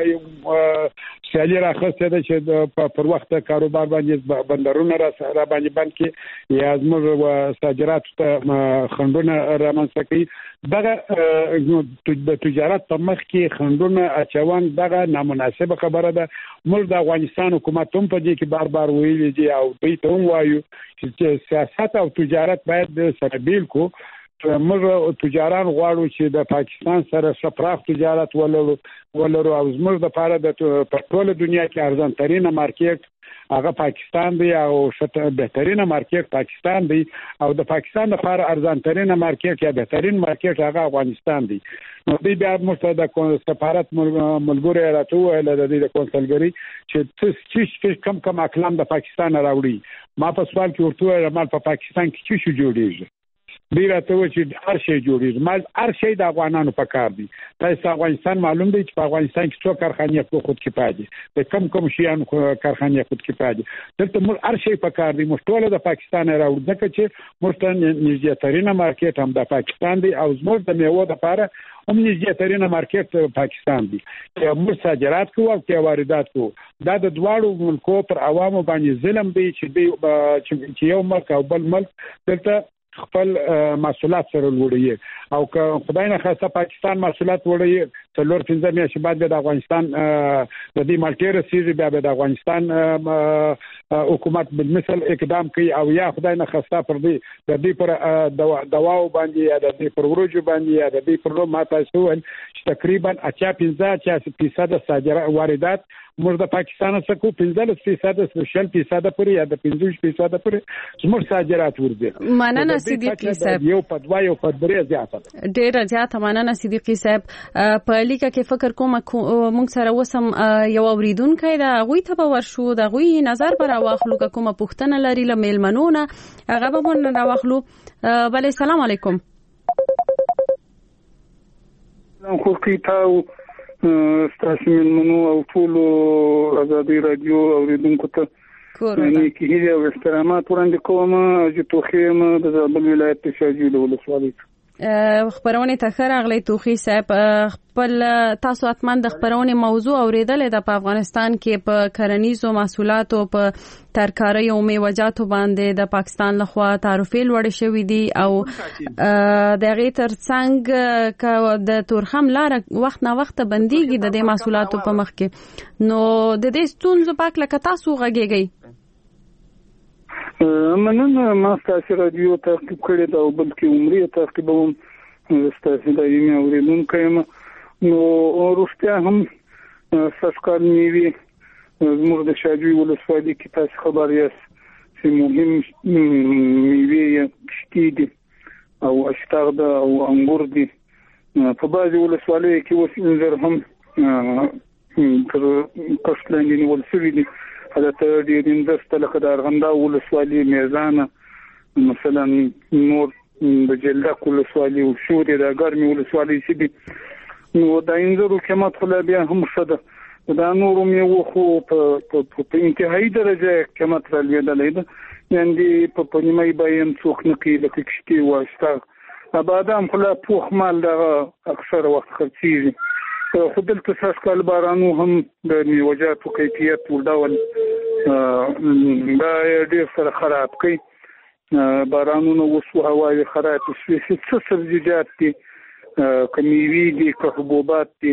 سیالي راخسته ده چې پر وخت کاروبار باندې بندرونه را باندې بند کې یا زموږ صادرات ته خندونه رامنځته کوي. دغه د تجارت په مخ کې خندونه اچول روان دغه نامناسبه خبره ده. موږ د افغانستان حکومت هم په دې کې بار بار ویلي دي او دوی ته هم وایو چې سیاست او تجارت باید سره بیل کو. موږ تجاران غواړو چې د پاکستان سره شفاف تجارت ولرو ولرو او زموږ د لپاره د ټول دنیا کې ارزان ترينه مارکیټ هغه پاکستان دی او شته بهترینه مارکیټ پاکستان دی او د پاکستان لپاره ارزان ترينه مارکیټ یا بهترین مارکیټ هغه افغانستان دی. نو دې بیا موږ د سفارت ملګری راته ویل د دې کونسلګری چې چې کم کم اقلام د پاکستان راوړي. ما په سوال کې ورته ویل مال په پاکستان کې څه شو جوړیږي ډیر ته و چې هر شی جوړیږي مال هر شی د افغانانو په کار دی. تاسو افغانستان معلوم دی چې په افغانستان کې څو کارخانې په خود کې پاتې د کم کم شیان کارخانې خود کې پاتې دلته موږ هر شی په کار دی. موږ ټول د پاکستان راوړو ځکه چې موږ ته نږدې ترينه مارکیټ هم د پاکستان دی او زموږ د میوو لپاره هم نږدې ترينه مارکیټ پاکستان دی. موږ صادرات کوو او واردات کوو. دا د دواړو ملکو پر عوامو باندې ظلم دی چې چې یو ملک او بل ملک دلته خپل مسؤلیت سره وړي او که خدای نه خاصه پاکستان مسؤلیت وړي څلور پنځه میاشتې بعد د افغانستان د دې مالټیر سیزي بیا د افغانستان حکومت بالمثل اقدام کوي او یا خدای نه خاصه پر دې د دې پر دواو باندې یا د دې پر ورجو باندې یا د دې پر نو ماته شو تقریبا اچا پنځه فیصد صادرات واردات موږ د پاکستان څخه کو پنځه فیصد سپیشل فیصد پورې یا د پنځه فیصد پورې زموږ صادرات ورځي. مننه صدیقی صاحب. یو په دوا یو په درې زیاته ډیر زیاته مننه صدیقی صاحب. په لیکه کې فکر کوم موږ سره وسم یو اوریدونکو دا غوي ته ورشو دا غوي نظر پر واخلو کومه پښتنه لري له میلمنونه هغه به مونږ راوخلو. بله السلام علیکم. سلام خو کی تاسو ستاسو ملمنو او ټول ازادي رادیو اوریدونکو ته یعنی کی هي او احترامات وړاندې کوم چې توخیم د زابل ولایت ته شاجي له ولسوالۍ خبرونه ته خراغلی توخی صاحب خپل تاسو اتمن د خبرونه موضوع اوریدل د په افغانستان کې په کرنیزو محصولاتو په ترکاري او میوه‌جاتو باندې د پاکستان لخوا تعرفې لوړ شوې دي او د غي ترڅنګ ک د تورخم لار وخت نه وخت بنديږي د دې محصولاتو په مخ کې نو د دې ستونزو پاک لکه تاسو غږیږي. مننه ما ستاسو رادیو تعقیب کړی دا او بلکې عمرې تعقیبوم ستاسو د یمه اوریدونکو یم نو ورسته هم ساسکال نیوی زموږ د شاجوی ولسوالۍ کې تاسو خبر یاست چې مهم میوې کشتي دي او اشتاق ده او انګور دي په بعضې ولسوالیو کې اوس انځر هم تر کښت لاندې نیول شوي دي. حالت ډېر انځر لکه د ارغنداو ولسوالۍ میزانه مثلا نور د جلدک ولسوالۍ او شورې د ګرمې ولسوالۍ چې دي نو د انځرو قیمت خو لا بیا هم ښه ده. دا نورو میوو خو په انتهایي درجه قیمت رالوېدلی ده یعنې په نیمایي بیه هم څوک نه کوي لکه کشتې و اشتاق بادام خو لا پوخ مال دغه اکثره وخت خرڅېږي خو دلته سږکال بارانو هم د میوه‌جاتو کیفیت ډول دا ډېر سره خراب کوي. بارانونه وسو هواوې خراب شوې څه سبزیجات دي که میوې دي که حبوبات دي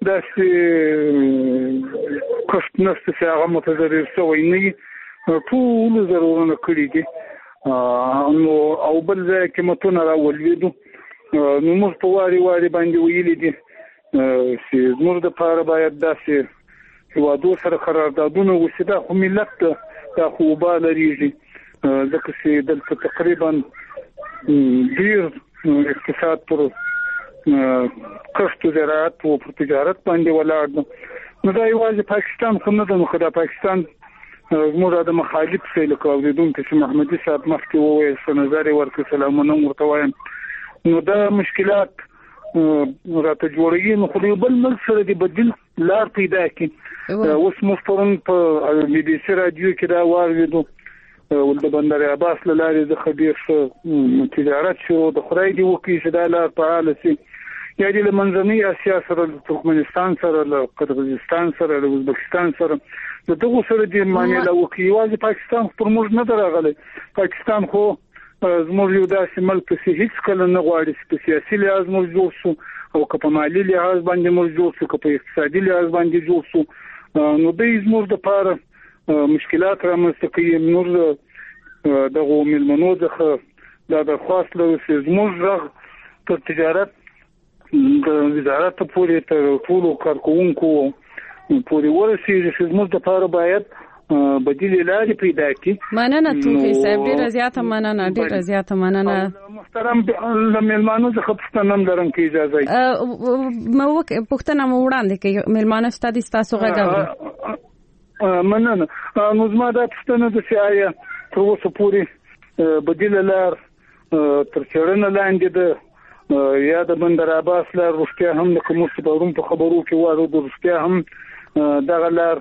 داسې کښت نشته چې هغه متضرر شوی نه وي ټولو ضرورونه کړي دي نو او بل ځای قیمتونه راولوېدو نو موږ په وارې وارې باندې ویلي دي چې زموږ دپاره باید داسې هېوادو سره قراردادونه وشي. دا خو ملت ته دا خو اوبه لرېږي ځکه چې دلته تقریبا ډېر اقتصاد پر کښت و زراعت او پر تجارت باندې ولاړ ده. نو دا یوازې پاکستان خو نه ده نو خو دا پاکستان زموږ د مخالف شی لکه اورېدونکي چې محمدي صاحب مخکې وویل څه نظر یې ورکړ سلامونه هم ورته وایم نو دا مشکلات راته جوړوي نو خو بل ملک سره د بدیل لار پیدا کړي. اوس موږ پرون په بي بي سي رادیو کې دا واورېدو ول د بندر عباس له لارې د خبیر څخه تجارت شو د خدای دی وکړي چې دا لار فعال شي یا د منځنۍ اسیا سره د ترکمنستان سره له قزاقستان سره له ازبکستان سره د دغه سره د معنی له وکړي یوازې پاکستان پر موږ نه درغله. پاکستان خو زموږ یو داسې ملک چې هیڅ کله نه غواړي چې په سیاسي لحاظ موږ جوړ شو او که په مالی لحاظ باندې موږ جوړ شو که په اقتصادي لحاظ باندې جوړ شو نو دوی زموږ لپاره مشکلات رامنځته کوي. موږ دغه ملمنو څخه دا درخواست لرو چې زموږ غږ تر تجارت د وزارت پورې تر ټولو کارکونکو پورې ورسیږي چې زموږ لپاره باید بدیل لارې پیدا کړي. مننه توفیق صاحب، ډیره زیاته مننه، ډیره زیاته مننه. محترم مېلمانو څخه پوښتنه هم لرم کې اجازه ای مو پوښتنه مو وړاندې کوي مېلمانه ستاسو تاسو غږ مننه. نو زما دا پوښتنه ده چې آیا تر اوسه پورې بدیل لار تر څېړنې لاندې ده یا د بندر عباس لار روغتیا هم د کوم څه په روم په خبرو کې وایي د روغتیا هم دغه لار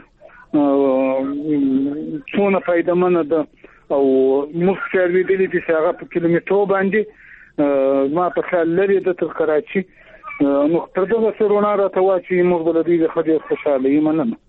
څونه فائدمنه ده او موږ چې ویلي دي چې هغه په کیلومترو باندې ما په خیال لري د تر کراچي نو تر دغه سرونه راته واچي موږ بلدي د خدای خوشاله یم. مننه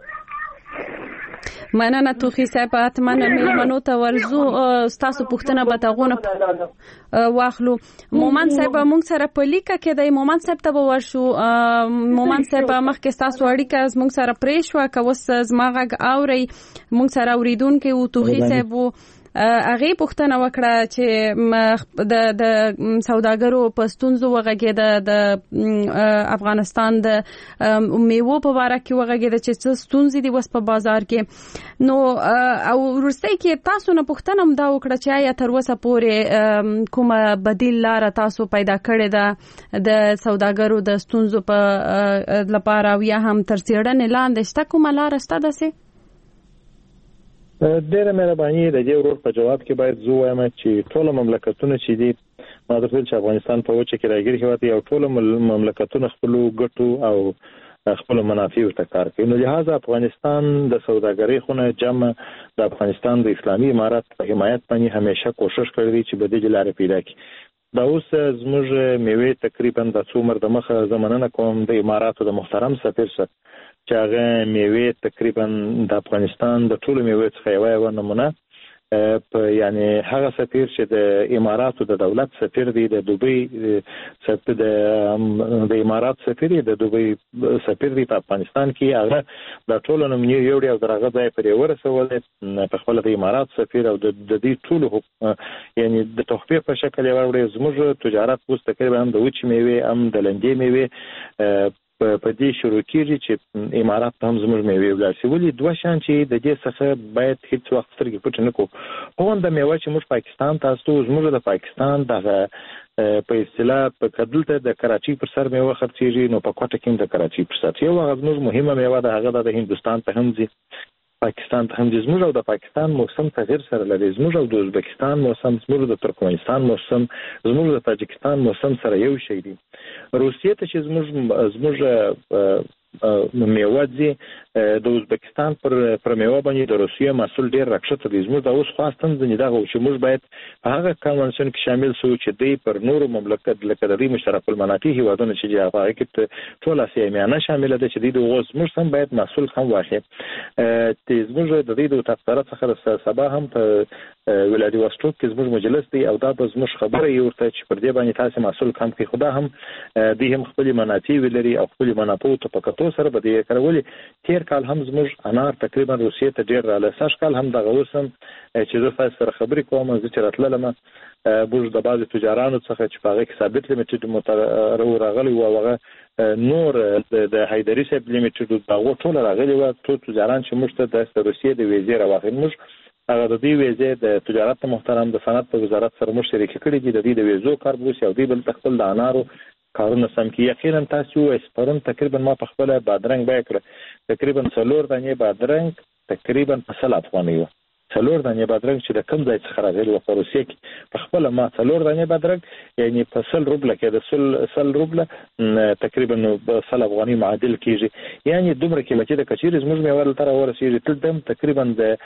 مننه توخی صاحب، اتمنه مېلمنو ته ورزو تاسو پوښتنه به تاغونه واخلو. مومن صاحب موږ سره په لیکه کې دی، مومن صاحب ته ورشو. مومن صاحب مخکې تاسو اړیکه موږ سره پرې شو که وس زما غږ اوري موږ سره اوریدونکو او توخی صاحب هغه پوښتنه وکړه چې د د سوداګرو په ستونزو وغږیده د افغانستان د میوو په اړه کې وغږیده چې څه ستونزې دي وس په بازار کې. نو او ورسته کې تاسو نه پوښتنه هم دا وکړه چې آیا تر اوسه پورې کومه بدیل لار تاسو پیدا کړې ده د سوداګرو د ستونزو په لپاره یا هم تر څېړنې لاندې شته کومه لار شته دسه؟ ډیره مهرباني د دې ورور په جواب کې باید زه وایم چې ټول مملکتونه چې دي ما درته چې افغانستان په وچه کې راګیر هیواد دی او ټول مملکتونه خپل ګټو او خپل منافع ورته کار کوي. نو لہذا افغانستان د سوداګرۍ خونه جمع د افغانستان د اسلامي امارات په حمایت باندې همیشه کوشش کړی چې بدیل لارې پیدا کړي. دا اوس زموږ میوې تقریبا د څو مر د مخه زمانه کوم د اماراتو د محترم سفیر سره چې هغه میوې تقریبا د افغانستان د ټولو میوې څخه یو نمونه په یعنی هغه سفیر چې د اماراتو د دولت سفیر دی د دوبۍ سفیر د امارات سفیر دی د دوبۍ سفیر دی په افغانستان کې هغه د ټولو نمونه یو دی او درغه ځای پرې ورسول په خپل د امارات سفیر او د دې ټولو یعنی د تحفې په شکل یو وړي زموږ تجارت اوس تقریبا هم د وچ میوې هم د لنډې میوې په دې شروع کیږي چې امارات هم زموږ میوې ولرسي. ولې دوه شان چې د دې څخه باید هیڅ وخت سترګې پټ نه کړو. هو د میوه چې موږ پاکستان تاسو زموږ د پاکستان د په اصطلاح په کډلته د کراچي پر سر میوه خرڅيږي نو په کوټه کې د کراچي پر سر یو هغه زموږ مهمه میوه ده هغه د هندستان ته هم ځي پاکستان ته هم ځي. زموږ او د پاکستان موسم تغیر سره لري. زموږ او د ازبکستان موسم زموږ د ترکمنستان موسم زموږ د تاجکستان موسم سره یو شی دی. روسیې ته چې زموږ زموږ میوه دي د ازبکستان پر پر میوه باندې د روسیې مسول ډیر راکښته دي. زموږ د اوس خواستن ځنې دا چې موږ باید په هغه کنونشن کې شامل شو چې دوی پر نورو مملکت لکه د مشترک المنافع هیوادونو چې هغه کې ټول اسیا میانه شامل دي چې د اوس موږ هم باید مسول کم واخلي. چې زموږ د دې د تفسیرات څخه سبا هم په ولادیوستوک کې زموږ مجلس دی او دا به زموږ خبره یو ورته چې پر دې باندې تاسو مسول کم کې خدا هم دې هم خپل منافع ولري او خپل منافع ته پکتو سره به دې کړولې. تیر کال هم زموږ انار تقریبا روسیې ته ډیر رااله. سږ کال هم دغه اوسم چې زه تاسو سره خبرې کوم چې راتللم بوج د بعض تجارانو څخه چې په هغه کې ثابت لیمیټډ متر راغلی او هغه نور د هایدری سب لیمیټډ دا ټول راغلی او ټول تجاران چې موږ ته د روسیې د ویزې راوخل موږ هغه د دې ویزې د تجارت محترم د صنعت په وزارت سره موږ شریک کړی دي. د دې د ویزو کار بوس او دی بل تخپل د انارو کارونه سم کې یقینا تاسو اسپرن تقریبا ما په خپل بادرنګ بای کړ تقریبا څلور دانې بادرنګ تقریبا په سل افغانۍ و. څلور دانې بادرنګ چې د کم ځای څخه راغلی و په روسیې کې په خپل ما څلور دانې بادرنګ یعنی په سل روبله کې د سل سل روبله تقریبا سل افغانۍ معادل کیږي. یعنی دومره قیمتي د کچیر زموږ میوه تر ورسېږي تل دم تقریبا د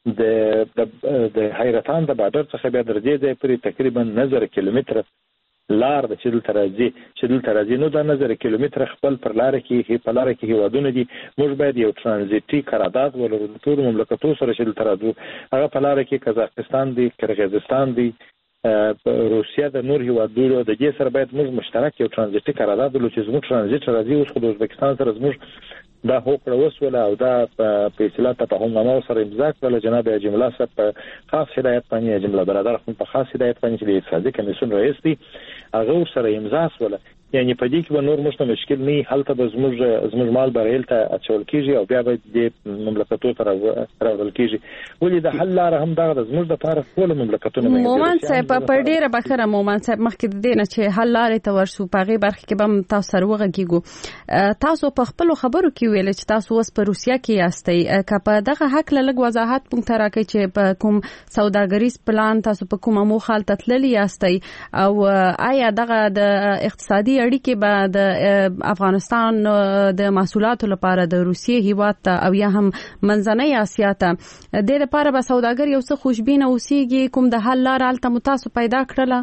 د د حیرتان د بادر څخه بیا درځي ځای پرې تقریبا نظر کیلومتر لار د چدل ترازی چدل ترازی نو د نظر کیلومتر خپل پر لار کې په لار کې هیوادونه دي. موږ باید یو ترانزیتي قرارداد ولرو د ټول مملکتونو سره چدل ترازو هغه په لار کې قزاقستان دی، کرغیزستان دی، روسیا د نور هیوادونو د دې سره باید موږ مشترک یو ترانزیټي قرارداد ولرو چې زموږ ترانزیټ راځي اوس خو د ازبکستان سره زموږ دا هوکړه وسوله او دا په اصطلاح تفاهمنامه سره امضا کړل. جناب جمله صاحب په خاص هدایت باندې جمله برادر خپل په خاص هدایت باندې چې د اقتصادي کمیسیون رئیس دی هغه سره امضا وسوله. یعنی په دې کې به نور مشته مشکل نه هلته به زموږ زموږ مال برایل ته اچول کیږي او بیا به د مملکتو تر راوړل کیږي. ولې د حل لاره هم دا د زموږ د لپاره ټول مملکتونه مې مومن صاحب په ډیره بخره مومن صاحب مخکې د دې نه چې حل لارې ته ورسو په غي برخه کې به تاسو سره وغږیږو. تاسو په خپل خبرو کې ویل چې تاسو اوس په روسیا کې یاستئ که په دغه حق لږ وضاحت پونږ ته راکړئ چې په کوم سوداګریز پلان تاسو په کومه موخه تللی یاستئ او آیا دغه د اقتصادي اړیکې به د افغانستان د محصولاتو لپاره د روسیې هیواد ته او یا هم منځنۍ اسیا ته د لپاره به سوداګر یو څه خوشبینه اوسېږي کوم د حل لاره هلته متاسو پیدا کړله؟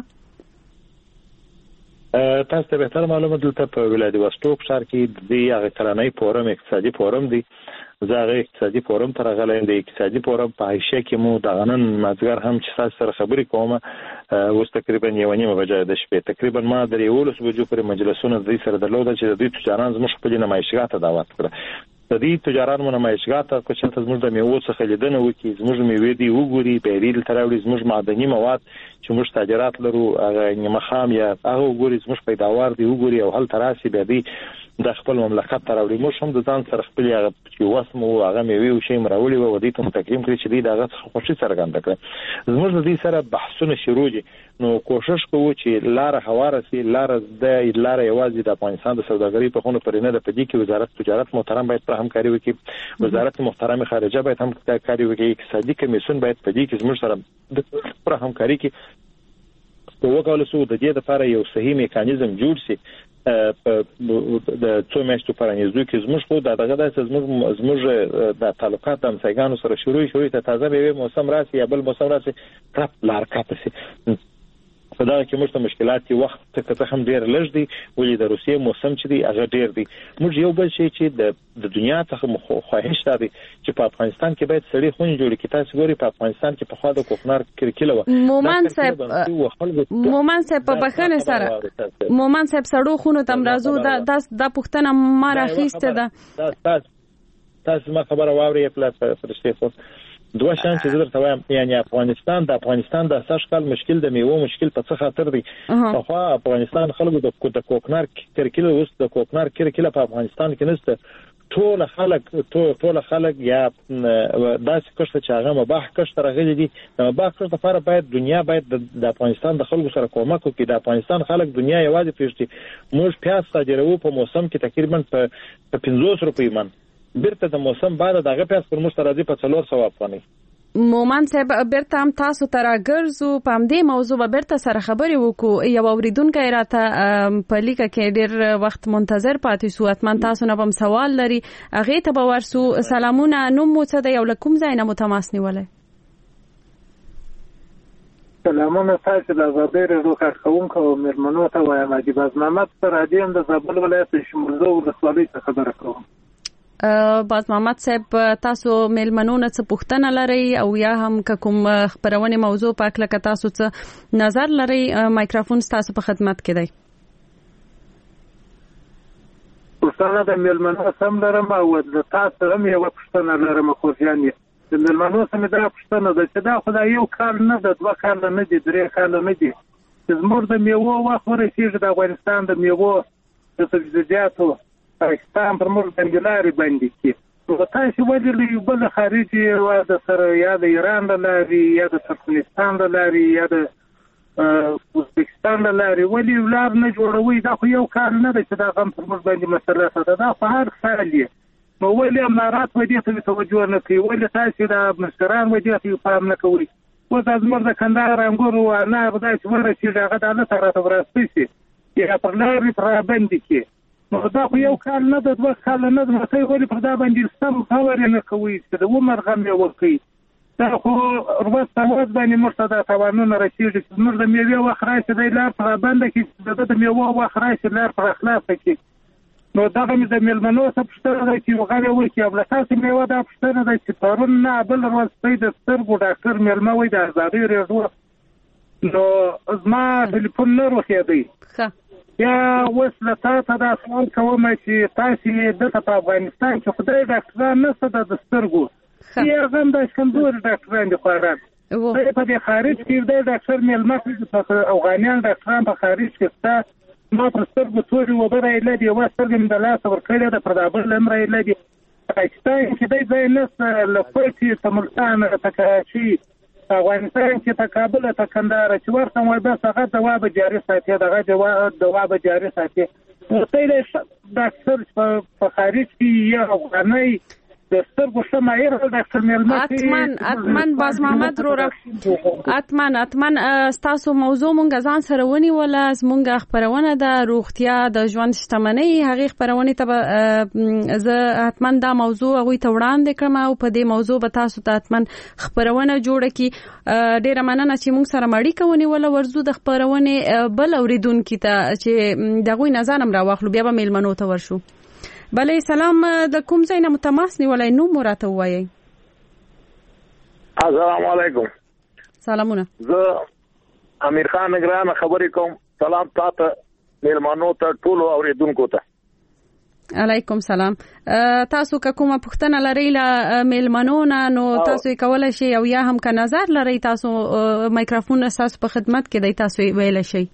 تاسو ته به تر معلومه دلته په ولادیواستوک ښار کې د دې هغه کلنۍ فورم اقتصادي فورم دی. زه هغه اقتصادي فورم ته راغلی د اقتصادي فورم په حاشیه کې مو د غنن مازګر هم چې تاسو سره خبرې کوم اوس تقریبا یو نیمه بجې د شپې تقریبا ما د یولس بجو پر مجلسونه د دې سره درلوده چې د دې تجاران زموږ خپل نمایشګاه ته دعوت کړه. د دې تجاران نمایشګاه ته کو چې زموږ د میوو څخه لیدنه وکړي زموږ میوې دی وګوري بیرل تراوړي زموږ معدني مواد چې موږ تاجرات لرو هغه نیمه خام یا هغه وګوري زموږ پیداوار دی وګوري او هل تراسي به دی د خپل مملکت تراوړي. موږ هم د ځان سره خپل هغه چې وسمو هغه میوې او شی مراولي و ودی ته تقدیم کړی چې دی دغه خوشي څرګنده کړ. زموږ د دې سره بحثونه شروع دي نو کوشش کوو چې لار هواره سي لار د لار یوازې د افغانستان د سوداګرۍ په خونو پرې نه د پدې کې وزارت تجارت محترم باید پر همکاري وکړي وزارت محترم خارجه باید هم کاری وکړي اقتصادي کمیسیون باید پدې کې زموږ سره پر همکاري کې په وکاله سو د دې لپاره یو صحیح میکانیزم جوړ شي د څو میاشتو پر نږدې کې زموږ خو د دغه د زموږ زموږ د تعلقات د همسایګانو سره شروع شوی ته تازه به موسم راسي یا بل موسم راسي کړپ لار کاته سي په دا کې موږ ته مشکلات دي وخت څخه هم ډیر لږ دي ولې د روسیې موسم چې دی هغه ډیر دی. موږ یو بل شي چې د د دنیا څخه خواهش لري چې په افغانستان کې باید سړي خونې جوړ کړي. تاسو ګوري په افغانستان کې په خوا د کوکنار کرکیله و مومن صاحب مومن صاحب په بخنه سره مومن صاحب سړو خونو تم راځو دا د پښتنه ما راخیسته ده تاسو تاسو ما خبره واوري په فرشته خو دوه شان چې درته وایم یعنی افغانستان د افغانستان د اساس کال مشکل د میوه مشکل په څه خاطر دی. خو افغانستان خلکو د کوکنار کرکیله اوس د کوکنار کرکیله په افغانستان کې نشته ټول خلک ټول خلک یا داسې کښته چې هغه مباح کښته راغلي دي د مباح کښته لپاره باید دنیا باید د افغانستان د خلکو سره کومک وکړي. د افغانستان خلک دنیا یوازې پیژني موږ پیاز صادروو په موسم کې تقریبا په پنځوس روپۍ من بیرته د موسم بعد دغه پیاز پر موږ راځي په څلور سوه افغانۍ. مومن صاحب بیرته هم تاسو ته راګرځو په همدې موضوع به بیرته سره خبرې وکړو. یو اوریدونکی راته په لیکه کې ډېر وخت منتظر پاتې شو اتمن تاسو نه هم سوال لري هغې ته به ورسو. سلامونه نوم مو څه دی او له کوم ځای نه مو تماس نیولی؟ سلامونه تاسو د آزادۍ راډیو کارکوونکو او مېرمنو ته وایم عجیب از محمد پر راډیو د زابل ولایت شمولزو ولسوالۍ څخه خبره کوم. باز محمد صاحب تاسو مېلمنونه څه پوښتنه لرئ او یا هم کوم خبرونه موضوع په اړه که تاسو څه نظر لرئ مایکروفون تاسو په خدمت کې دی. پوښتنه د مېلمنو سم لرم او د تاسو هم یو پوښتنه لرم خو ځان یې د مېلمنو سم دا پوښتنه ده چې دا خدای یو کال نه د دوه کال نه دي درې کال نه دي چې زموږ د میوو وخت ورسېږي د افغانستان د میوو د سبزیجاتو پاکستان پر موږ باندې لارې باندې کې نو تاسو ولې له یو بل خارجي هېواد سره یا د ایران له لارې یا د ترکمنستان له لارې یا د ازبکستان له لارې ولې لار نه جوړوي؟ دا خو یو کار نه دی چې دا غم پر موږ باندې مسله ده. دا خو هر کال یې نو ولې امارات ودې ته توجه نه کوي؟ ولې تاسو د مشران ودې ته پام نه کوئ؟ اوس زموږ د کندهار انګور او انار داسې ورسېږي هغه د الله تعالی ته ورسپي شي یا پر لارې پر باندې کې نو دا خو یو کال نه د دوه کال نه د مته ولې په دا باندې سم خبرې نه کوي چې د عمر غم یې ورکوي. دا خو ورځ په ورځ باندې موږ ته دا تاوانونه رسېږي چې موږ د میوې وخت راشي دی لار پر بنده کې د میوې وخت راشي لار پر خلاف کې نو دغه مې د مېلمنو څخه پوښتنه ده چې وغږی وکړي او له تاسو میوه دا پوښتنه ده چې پرون نه بل ورځ پرې د سترګو ډاکټر مېلمه وایي د ازادۍ راډیو نو زما ټلیفون نه روښېدی یا اوس له تا ته دا سوال کوم چې تاسې دلته په افغانستان کې خدای ډاکټران نشته د سترګو یا هم د کمزوري ډاکټران دي خواران په دې خارج کې د ډاکټر میلمه افغانیان ډاکټران په خارج کې شته ما پر سترګو تورې اوبه رایلې دي یوه سترګه مې د لاسه ورکړې ده پر دا بل هم رایلې دي پاکستان کې دی ځای نشته له کوټې ته ملتان ته کراچي افغانستان کې ته کابل ته کندهار چې ورته وای بس هغه دواب جاري ساتي دغه جواب دواب جاري ساتي ورته ډاکټر په خارج کې یا افغاني د سترګو شمایر ډاکټر میلمه اتمن اتمن باز محمد رورا اتمن اتمن تاسو موضوع مونږ ځان سره ونیوله زمونږ خبرونه د روغتیا د ژوند شتمنۍ هغه خبرونه ته زه اتمن دا موضوع هغه ته وړاندې کړم او په دې موضوع به تاسو ته اتمن خبرونه جوړه کی ډیره مننه چې مونږ سره مړی کوونیوله ورزو د خبرونه بل اوریدونکو ته چې دغه نظرم راوخلو بیا به میلمنو ته ورشو. بله سلام د کوم ځای نه متماس نیولای نو مراته وایي. السلام علیکم. سلامونه. زه امیر خان نگران خبرې کوم. سلام تاسو میلمانو ته ټول اوریدونکو ته. علیکم سلام. تاسو کومه پوښتنه لرئ له میلمنو نه نو تاسو کولای شئ او یا هم که نظر لرئ تاسو مایکروفون تاسو په خدمت کې دی تاسو ویل شئ.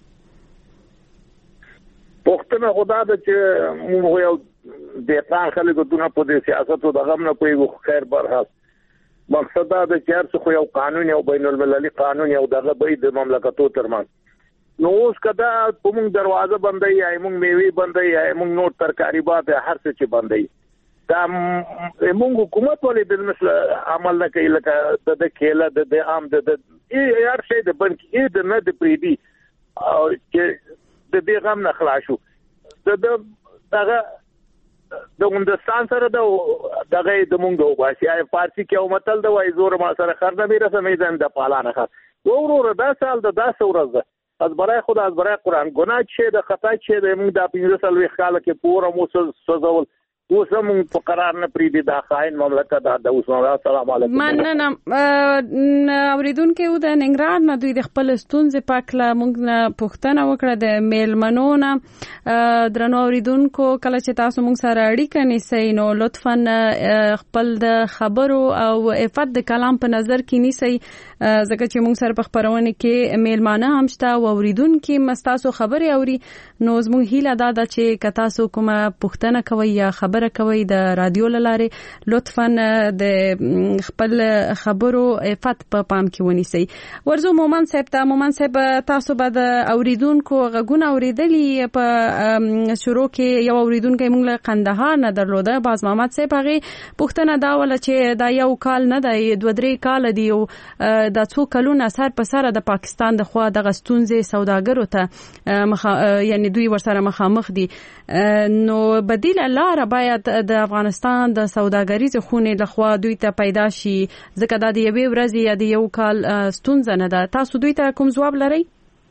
پوښتنه خدا ده چې موږ یو د پلان خلکو دونه په دې سیاست او د غم نه کوي خیر برحال مقصد دا د چیر څخه یو قانون یو بین المللي قانون یو دغه به د مملکتو ترمن نو اوس کدا په موږ دروازه بندي یا موږ میوي بندي یا موږ نور ترکاری بات هر څه چې بندي دا موږ حکومت ولې د مثل عمل نه کوي لکه د کېله د عام د هر شی د بنک ای د نه د پریدي او چې د دې غم نه خلاصو د دغه د هندستان سره د دغه د مونږ د واسي آی فارسی کې او متل د وای زور ما سره خرنه میره سمېدن د پالانه خاص ورور دا سال د داس ورځ از برای خدا از برای قرآن گناه چه د خطا چه د مونږ د پنځه سال وی خاله کې پوره مو سوزول اوس هم په قرار نه پریدي د خاين مملکت د اوس السلام علیکم. مننه اوریدونکو د ننګرهار نه دوی د خپل ستونزې پاکله مونږ نه پوښتنه وکړه د میلمنو نه درنو اوریدونکو کله چې تاسو مونږ سره اړیکه نیسئ نو لطفا خپل د خبرو او افت د کلام په نظر کې نیسئ ځکه چې مونږ سره په خبرونه کې میلمانه هم شته او اوریدونکو مستاسو خبري اوري نو زموږ هیله دا ده چې که تاسو کومه پوښتنه کوئ یا خبر کوي د رادیو لاره لطفا د خپل خبرو افت په پام کې ونیسئ. ورزو مومن صاحب ته مومن صاحب تاسو به د اوریدونکو غږونه اوریدلی په شروع کې یو اوریدونکو موږ له قندهار نه درلوده باز محمد صاحب هغه پوښتنه دا ول چې دا یو کال نه دی دوه درې کال دی او د څو کلونو سر په سر د پاکستان د خوا د غستونځي سوداګرو ته یعنی دوی ورسره مخامخ دي نو بدیل لار باید د افغانستان د سوداګریز خونې لخوا دوی ته پیدا شي ځکه دا د یوې ورځې یا د یو کال ستونزه نه ده. تاسو دوی ته کوم ځواب لرئ؟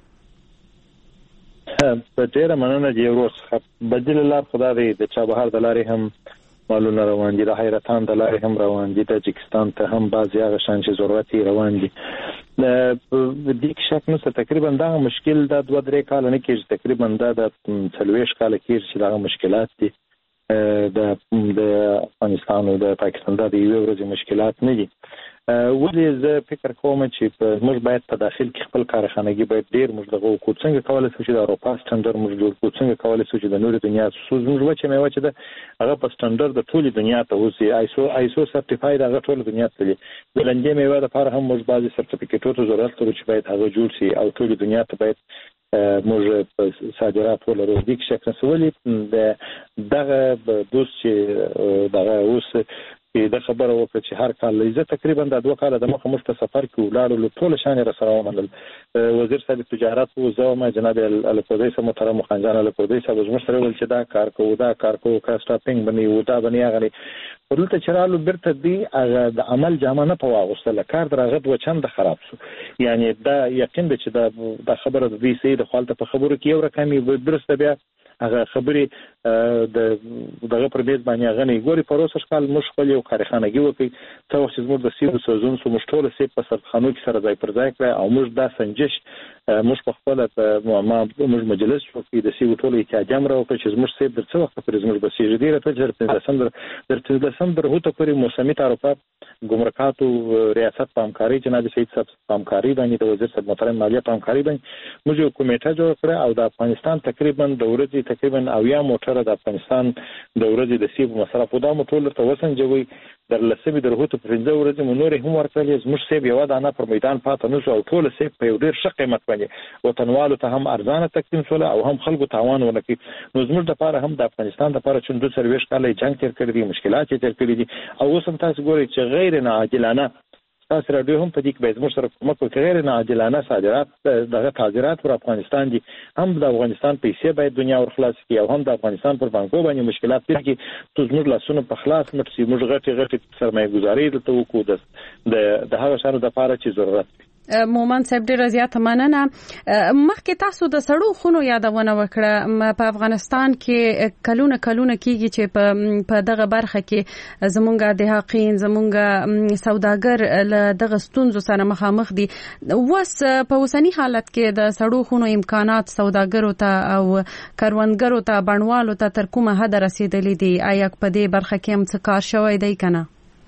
په ډیره مننه دی ورو بدیل لار خدا دی د چابهار د لارې هم مالونه روان دي د حیرتان د لارې هم روان دي د تاجکستان ته هم بعضی هغه شان چې ضرورت روان دي د دې شک نو تقریبا دا مشکل د دوه درې کال نه کېږي تقریبا دا د څلوېښت کال کېږي چې دا مشکلات دي د د افغانستان او د پاکستان د یو ورځې مشکلات نه دي ولې زه فکر کوم چې موږ باید په داخل کې خپل کارخانګي باید ډیر موږ دغه کو څنګه کولای شو چې د اروپا سټانډرډ موږ جوړ کړو څنګه کولای شو چې د نورو دنیا سوزون وچه مې وچه ده هغه په سټانډرډ د ټولي دنیا ته اوسي آیسو آیسو سرټیفاید هغه ټول دنیا ته دي د لنډې میوه لپاره هم موږ بعضي سرټیفیکټونو ضرورت لرو چې باید هغه جوړ شي او ټولي دنیا ته باید موږ صادرات ولرو د دې شک نسولې د دغه دوست چې دغه اوس د خبره وکړه چې هر کال لږه تقریبا د دوه کال د مخه مست سفر کې ولاړو ټول شان را سره ومنل وزیر صاحب تجارت او زما جناب الکودی سم محترم خانجان الکودی صاحب زموږ سره ول چې دا کار کوو دا کار کوو کا سټاپینګ بنی ودا بنی غلي ورته چرالو برته دی هغه د عمل جامانه په واغستله کار درغه و چند خراب شو یعنی دا یقین ده چې دا د خبره د دې سي د خپل په خبرو کې یو رقمي درسته بیا هغه خبرې د دغه پر بیس باندې هغه نه ګوري پروسه کال مش خپل یو کارخانګي وکي څو وخت زموږ د سیمو سوزون سو مشټول سي په سرخانو کې سره ځای پر ځای کړ او موږ دا سنجش موږ په خپل ما موږ مجلس وکي د سیمو ټول احتجاج راوړ چې موږ سي د څو وخت پر زموږ بسیج ډیره ته چې د دسمبر د دسمبر هوته پورې موسمي تعرفات ګمرکاتو ریاست په همکاري جناب سید صاحب په همکاري باندې د وزیر صاحب محترم مالیه په همکاري باندې موږ یو کمیټه جوړ کړه او د افغانستان تقریبا د ورځې تقریبا اویا موټر د افغانستان د ورځې د سیب مصرف او د موټر ته وسنجوي در لسبي درهوته په پنځه ورځې مونږ هم ورکړل زموږ سیب یو دانه پر میدان پاتې نو او ټول سیب په یو ډیر ښه قیمت باندې وطنوالو ته هم ارزانه تقدیم شول او هم خلکو تاوان ونکړي نو زموږ لپاره هم د افغانستان لپاره چې دوه سرویس کاله جنگ تیر کړی دي مشکلات تیر کړی دي او اوس هم تاسو ګورئ چې غیر ناعادلانه تاسو راډیو هم په دې کې به زموږ سره کومک وکړي غیر ناعادلانه صادرات دغه صادرات پر افغانستان دي هم د افغانستان پیسې باید دنیا ورخلاص کړي او هم د افغانستان پر بانکو باندې مشکلات پیښ کړي ته زموږ لاسونه په خلاص مټ سي موږ غټي غټي سرمایه گذاري د توکو د د هغه شانو د لپاره چې ضرورت مومن صاحب ډیر زیات مننه مخکې تاسو د سړو خونو یادونه وکړه په افغانستان کې کلونه کلونه کېږي چې په په دغه برخه کې زمونږ د حقین زمونږ سوداګر له دغه ستونزو سره مخامخ دي وس په اوسنی حالت کې د سړو خونو امکانات سوداګرو ته او کروندګرو ته بڼوالو ته تر کومه حد رسیدلې دي آیا په دې برخه کې هم څه کار شوی دی کنه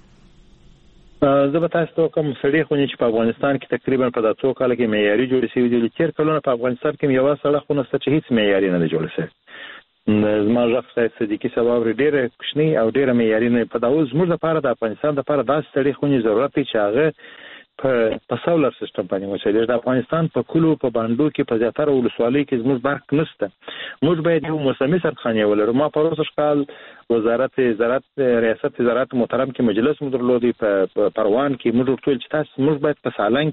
زه به تاسو ته کوم سړی خو چې په افغانستان کې تقریبا په داتو کال کې معیاري جوړ شوی دی چې کلونه په افغانستان کې یو سړی خو نشته چې هیڅ معیاري نه جوړ شوی زما ځخ سید صدیقی سبب ډیره کوچنی او ډیره معیاري نه په داوز موږ لپاره د افغانستان لپاره دا سړی خو ضرورت دی چې هغه په سولر سیستم باندې وشي د افغانستان په کلو په باندو کې په زیاتره ولسوالۍ کې زموږ برق نشته موږ باید یو موسمي سرخانه ولرو ما پروسه کال وزارت زراعت ریاست زراعت محترم کې مجلس مدرلودي په پروان کې موږ ټول چې تاسو موږ باید په سالنګ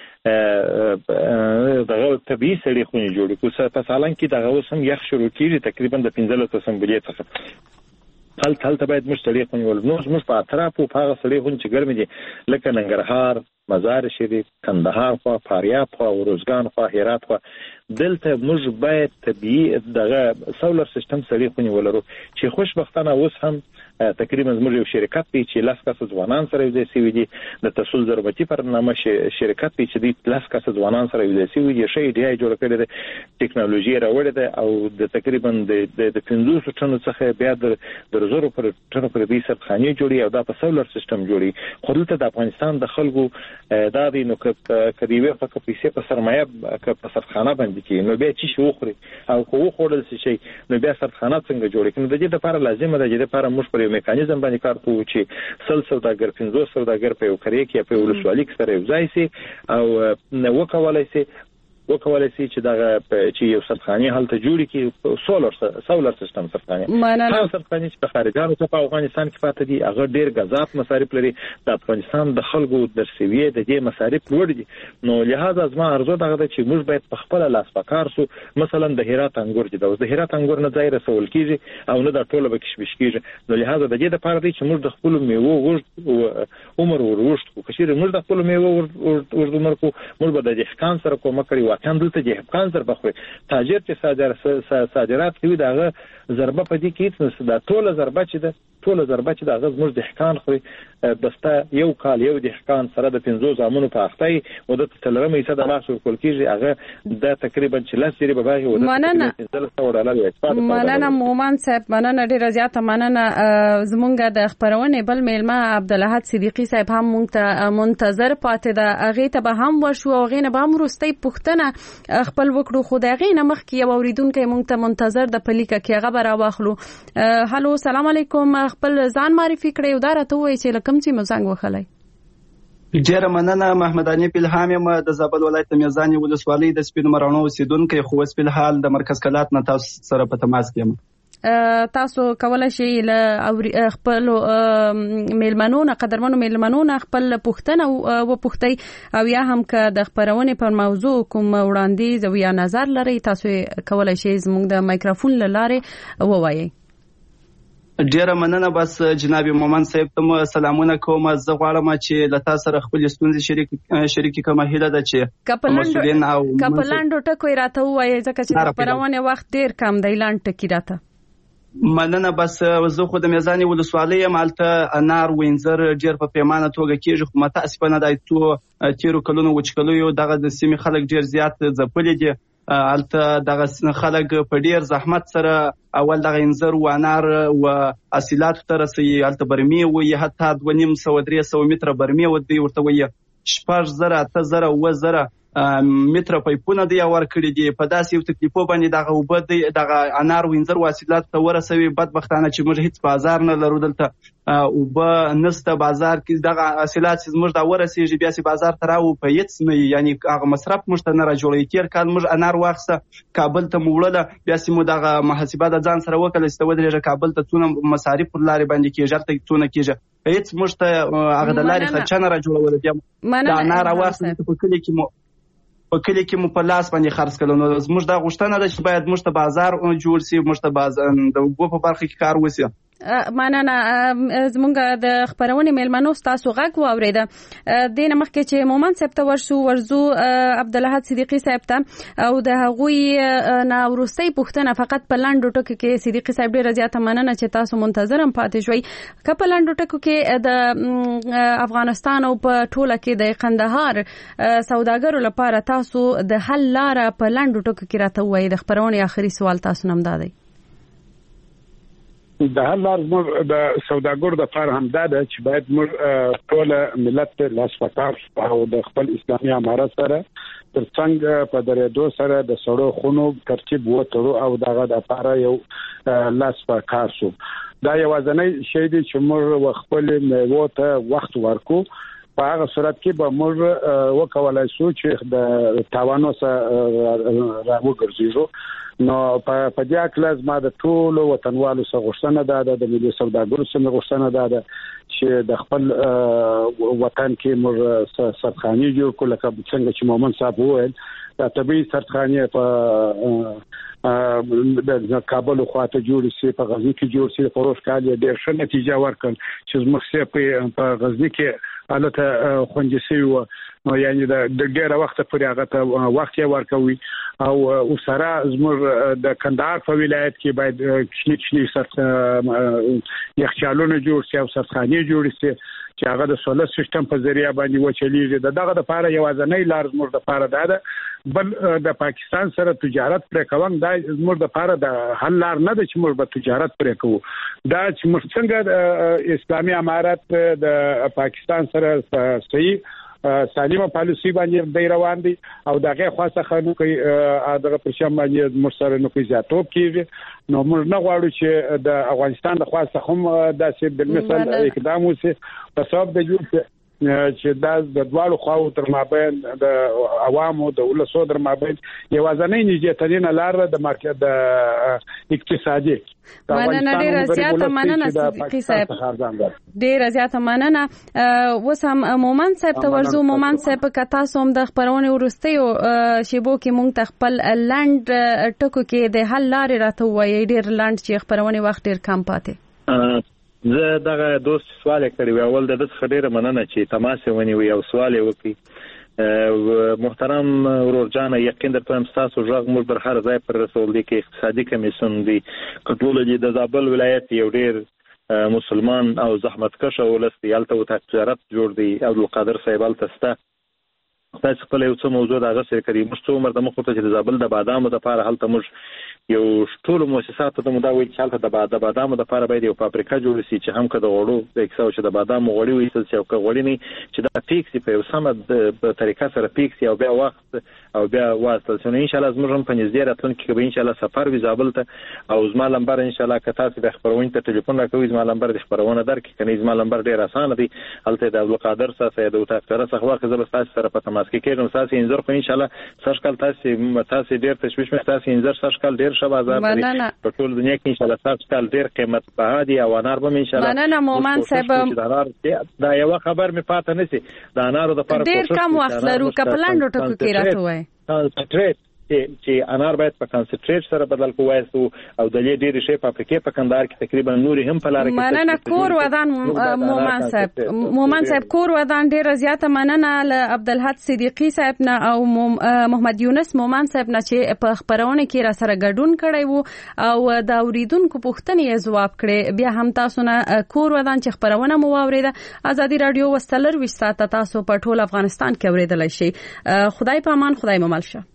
کې دغه طبيعي سړي خونې جوړ کړو په سالنګ کې دغه وسم یخ شروع کیږي تقریبا د پنځلس سمبولې څخه حال حال ته باید مشتري خونې ول نو موږ په اطراف او په هغه سړي خونې چې ګرمي دي لکه ننګرهار مزار شریف کندهار خو فاریاب خو روزګان خو هرات خو دلته موږ باید طبيعي دغه سولر سیستم سړي خونې ولرو چې خوشبختانه اوس هم تقریبا زموږ یو شرکت دی چې لاس کس ځوانان سره یو ځای سوي دي د تسل ضرورتي پر نامه شرکت دی چې د لاس کس ځوانان سره یو ځای سوي دي شي دی جوړ کړی دی ټکنالوژي راوړې ده او د تقریبا د د پنځوس ټنو څخه بیا د زرو پر ټنو پر دې سرخانه جوړي او دا په سولر سیستم جوړي خو دلته د افغانستان د خلکو دا دی نو کدی وی په پیسې په سرمایه په سرخانه باندې کې نو به چې شو خوري او خو خوړل شي نو بیا سرخانه څنګه جوړي کنه د دې لپاره لازم ده چې لپاره موږ پر میکانیزم باندې کار کوو چې سل سوداګر پنځوس سوداګر په یو کړی کې په ولسوالۍ کې سره یو ځای سي او نو وکولای سي وکولای سي چې دا چې یو سرخانه هلته جوړی کې سولر سولر سیستم سرخانه هغه سرخانه چې په خارجانو ته په افغانستان کې پاتې دي هغه ډیر غذاب مصارف لري د افغانستان د خلکو د سویې د دې مصارف لوړ دي نو لہذا زما ارزو دغه چې موږ باید په خپل لاس پکار سو مثلا د هرات انګور چې د هرات انګور نه ځای رسول کیږي او نه د ټوله بکشبش کیږي نو لہذا د دې لپاره دی چې موږ د خپل میوه ورځ عمر ورشت کو کشیر موږ د خپل میوه ورځ عمر کو موږ به د ځکان سره کومه کړی واکان دلته چې افغان سره بخوي تاجر چې صادر صادرات کوي دغه ضربه په دې کې څه د ټوله ضربه چې د ټوله ضربه چې د غز موږ د حکان خو بسته یو کال یو د حکان سره د پنځو زامنو په اختای او د تلرمه یې صد مخ کول کیږي هغه د تقریبا چلاس لري به باغي او د مننه مننه مومن صاحب مننه ډیر زیات مننه زمونږ د خبرونه بل میلمه عبدالحد صدیقی صاحب هم مونږ منتظر پاتې ده هغه ته به هم ورشو او غینه به هم روستي پښتنه خپل وکړو خو دا غینه مخ کې یو اوریدونکو مونږ ته منتظر د پلیکه کې هغه برا واخلو هالو سلام علیکم خپل ځان معرفي کړئ او دا راته وایي چې لکم چې مزنګ وخلای ډیره مننه محمد علي پیلهام یم د زابل ولایت میزان ولسوالۍ د سپینو مرانو اوسیدونکو خو اوس په حال د مرکز کلات نه تاسو سره په تماس کې یم تاسو کولای شئ له خپل میلمنو نه قدرمنو میلمنو نه خپل پوښتنه او پوښتنه او یا هم که د خبرونه پر موضوع کوم وړاندیز او یا نظر لري تاسو کولای شئ زموږ د مایکروفون لاره ووایي ډیره مننه. بس جناب مومن صاحب ته سلامونه کوم. زه غواړم چې له تاسو سره خپل ستونزې شریک شریکې کوم. هیله ده چې مسؤلین او کپلانډو ټکو راته وایي ځکه چې پرونه وخت ډیر کم دی. لاند ټکی راته مننه. بس زه خو د میزان ولسوالۍ یم. هلته انار وینځر ډیر په پیمانه توګه کیږي، خو متاسفانه د اتو تیرو کلونو وچکلیو دغه د سیمې خلک ډیر زیات ځپلي دي. هلته دغه خلک په ډیر زحمت سره اول دغه انځر و انار و حاصلاتو ته رسوي. هلته برمې وي، حتی دوه نیم سوه درې سوه متره برمې ودی ورته وایي. شپږ زره اته زره اووه زره متره پیپونه دی ورکړي دي. په داسې یو تکلیفو باندې دغه اوبه دی دغه انار و انځر و حاصلاتو ته ورسوي. بدبختانه چې موږ هیڅ بازار نه لرو دلته، اوبه نسته بازار کې. دغه حاصلات چې موږ دا ورسېږي بیا چې بازار ته راو په هیڅ نه، یعنی هغه مصرف موږ ته نه راجوړوي. تېر کال موږ انار واخیسته کابل ته مو وړله، بیا چې مو دغه محاسبه د ځان سره وکړله چې ته ودرېږه کابل ته څونه مصارف پر لارې باندې کېږي، هلته څونه کېږي، هیڅ موږ ته هغه د لارې خرچه نه راجوړوله. بیا د انار واخیسته په کلي کې مو په کلی کې مو په لاس باندې خرڅ کړل. نو زموږ دا غوښتنه ده چې باید موږ ته بازار جوړ شي، موږ ته بازار د اوبو په برخه کې کار وشي. مننه. زمونږ د خبرونې میلمنو ستاسو غږ واورېده. دینه مخکې چې مومن صاحب ته ورشو ورزو عبدالحد صدیقي صاحب ته او د هغوی نه وروستۍ پوښتنه فقط په لاندو ټکو کې. صدیقي صاحب ډېره زیاته مننه چې تاسو منتظر هم پاتې شوئ. که په لاندو ټکو کې د افغانستان او په ټوله کې د قندهار سوداګرو لپاره تاسو د حل لاره په لاندو ټکو کې راته ووایئ. د خبرونې آخري سوال تاسو نه هم دا دی. د حل لار زموږ د سوداګرو دپاره همدا ده چې باید موږ ټول ملت لاس په کار او د خپل اسلامي امارت سره تر څنګ په درېدو سره د سړو خونو ترتیب وتړو او دغه دپاره یو لاس په کار شو. دا یوازینی شی دی چې موږ خپل میوو ته وخت ورکو. په هغه صورت کې به موږ وکولای شو چې د تاوانو سره راوګرځو. نو په دې اکلاز ما د ټول وطنوالو سره غوښتنه ده، د ملي سوداګرو سره غوښتنه ده چې د خپل وطن کې موږ سرخاني جوړ کړو. لکه څنګه چې مومن صاحب وویل د طبي سرخاني په د کابل خواته جوړ شي، په غزنی کې جوړ شي. په روز کال ډېر ښه نتیجه ورکړ چې زموږ په غزنی کې حالت خوندي شوی و. نو یعنی د ډېر وخت پورې هغه ته وخت یې ورکوي. او وسره زموږ د کندهار په ولایت کې باید کشنی کشنی سر یخچالونه جوړ شي او سرخاني جوړ شي چې هغه د سولر سیستم په ذریعہ باندې وچلیږي. دغه د لپاره یوازینی لار زموږ د لپاره ده. بل د پاکستان سره تجارت پرې کوم دا زموږ د لپاره د حل لار نه ده چې موږ به تجارت پرې کوو. دا چې موږ څنګه اسلامي امارت د پاکستان سره صحیح سالمه پالیسی باندې دی روان دي او دغه خاصه خنو کوي دغه پرشم باندې مرسره نو کوي زیاتوب کیږي. نو موږ نه غواړو چې د افغانستان د خاصه هم داسې بل مثال اقدام وشي په سبب د جوړ چې دا د دوالو خواو تر مابین د عوامو د ولسو در مابین یوازنۍ نږدې لار د مارکیټ د اقتصادي. مننه ډیره زیاته مننه صدیقي صاحب، ډیره زیاته مننه. اوس هم مومن صاحب ته ورزو. مومن صاحب که تاسو هم د خبرونې وروستیو شیبو کې مونږ ته خپل لنډ ټکو کې د حل لارې راته ووایئ. ډیر لنډ چې خبرونې وخت ډیر کم پاتې. زه دغه دوست سوال کړی و. اول د دې خبره مننه چې تماس ونیوي او سوال وکړي. محترم ورور جان، یقین درته هم تاسو ژغ موږ بر هر ځای پر رسول دي کې اقتصادي کمیسیون دی کټول دي د زابل ولایت یو ډیر مسلمان او زحمت کشه ولستي الته تجارت جوړ دی او القادر صاحب التسته تاسو خپل یو څه موضوع دا غسر کړی. موږ څو مرده مخ ته چې د زابل د بادامو د لپاره هلته موږ یو ټول مؤسسات ته مو دا ویل چې هلته د بادامو د لپاره باید یو فابریکه جوړ شي چې هم که د غوړو د اکساو چې د بادامو غوړي وایي چې او که غوړي نه چې دا فیکس په یو سمه په طریقه سره فیکس او بیا وخت او بیا واسطه شنو. ان شاء الله زموږ هم په نږدې راتلونکي کې به ان شاء الله سفر وي زابل ته او زما لمبر ان شاء الله که تاسو د خبرونې ته ټلیفون راکوي زما لمبر د خبرونه درکې کني. زما لمبر ډیر اسانه دی. هلته د عبدالقادر صاحب د وتاکتر څخه واخه زل تاسو سره په تماس کې کېږم. تاسو انځر خو ان شاء الله سرشکل تاسو تاسو ډیر تشویش مې تاسو انځر سرشکل ډیر ښه بازار دی په ټول دنیا کې. ان شاء الله سرشکل ډیر قیمت په دی او انار به ان شاء الله. مننه مومن صاحب. دا یو خبر مې پاتې نسی د انارو د لپاره ډیر کم وخت لرو. کپلانډو ټکو کې راته وای چې انار باید په کانسنټریټ سره بدل کوایسو او د دې ډېر شی په افریقا په کندهار کې تقریبا نوري هم په لار کې مننه کور ودان مومن صاحب مومن صاحب کور ودان ډېر زیاته مننه له عبدالحد صدیقی صاحب نه او محمد یونس مومن صاحب نه چې په خبرونه کې را سره ګډون کړی وو او د اوریدونکو پوښتنې جواب کړي. بیا هم تاسو نه کور ودان چې خبرونه مو واوریده. ازادي رادیو وستلر وشته تاسو په ټول افغانستان کې اوریدلای شئ. خدای په امان، خدای مو مل شه.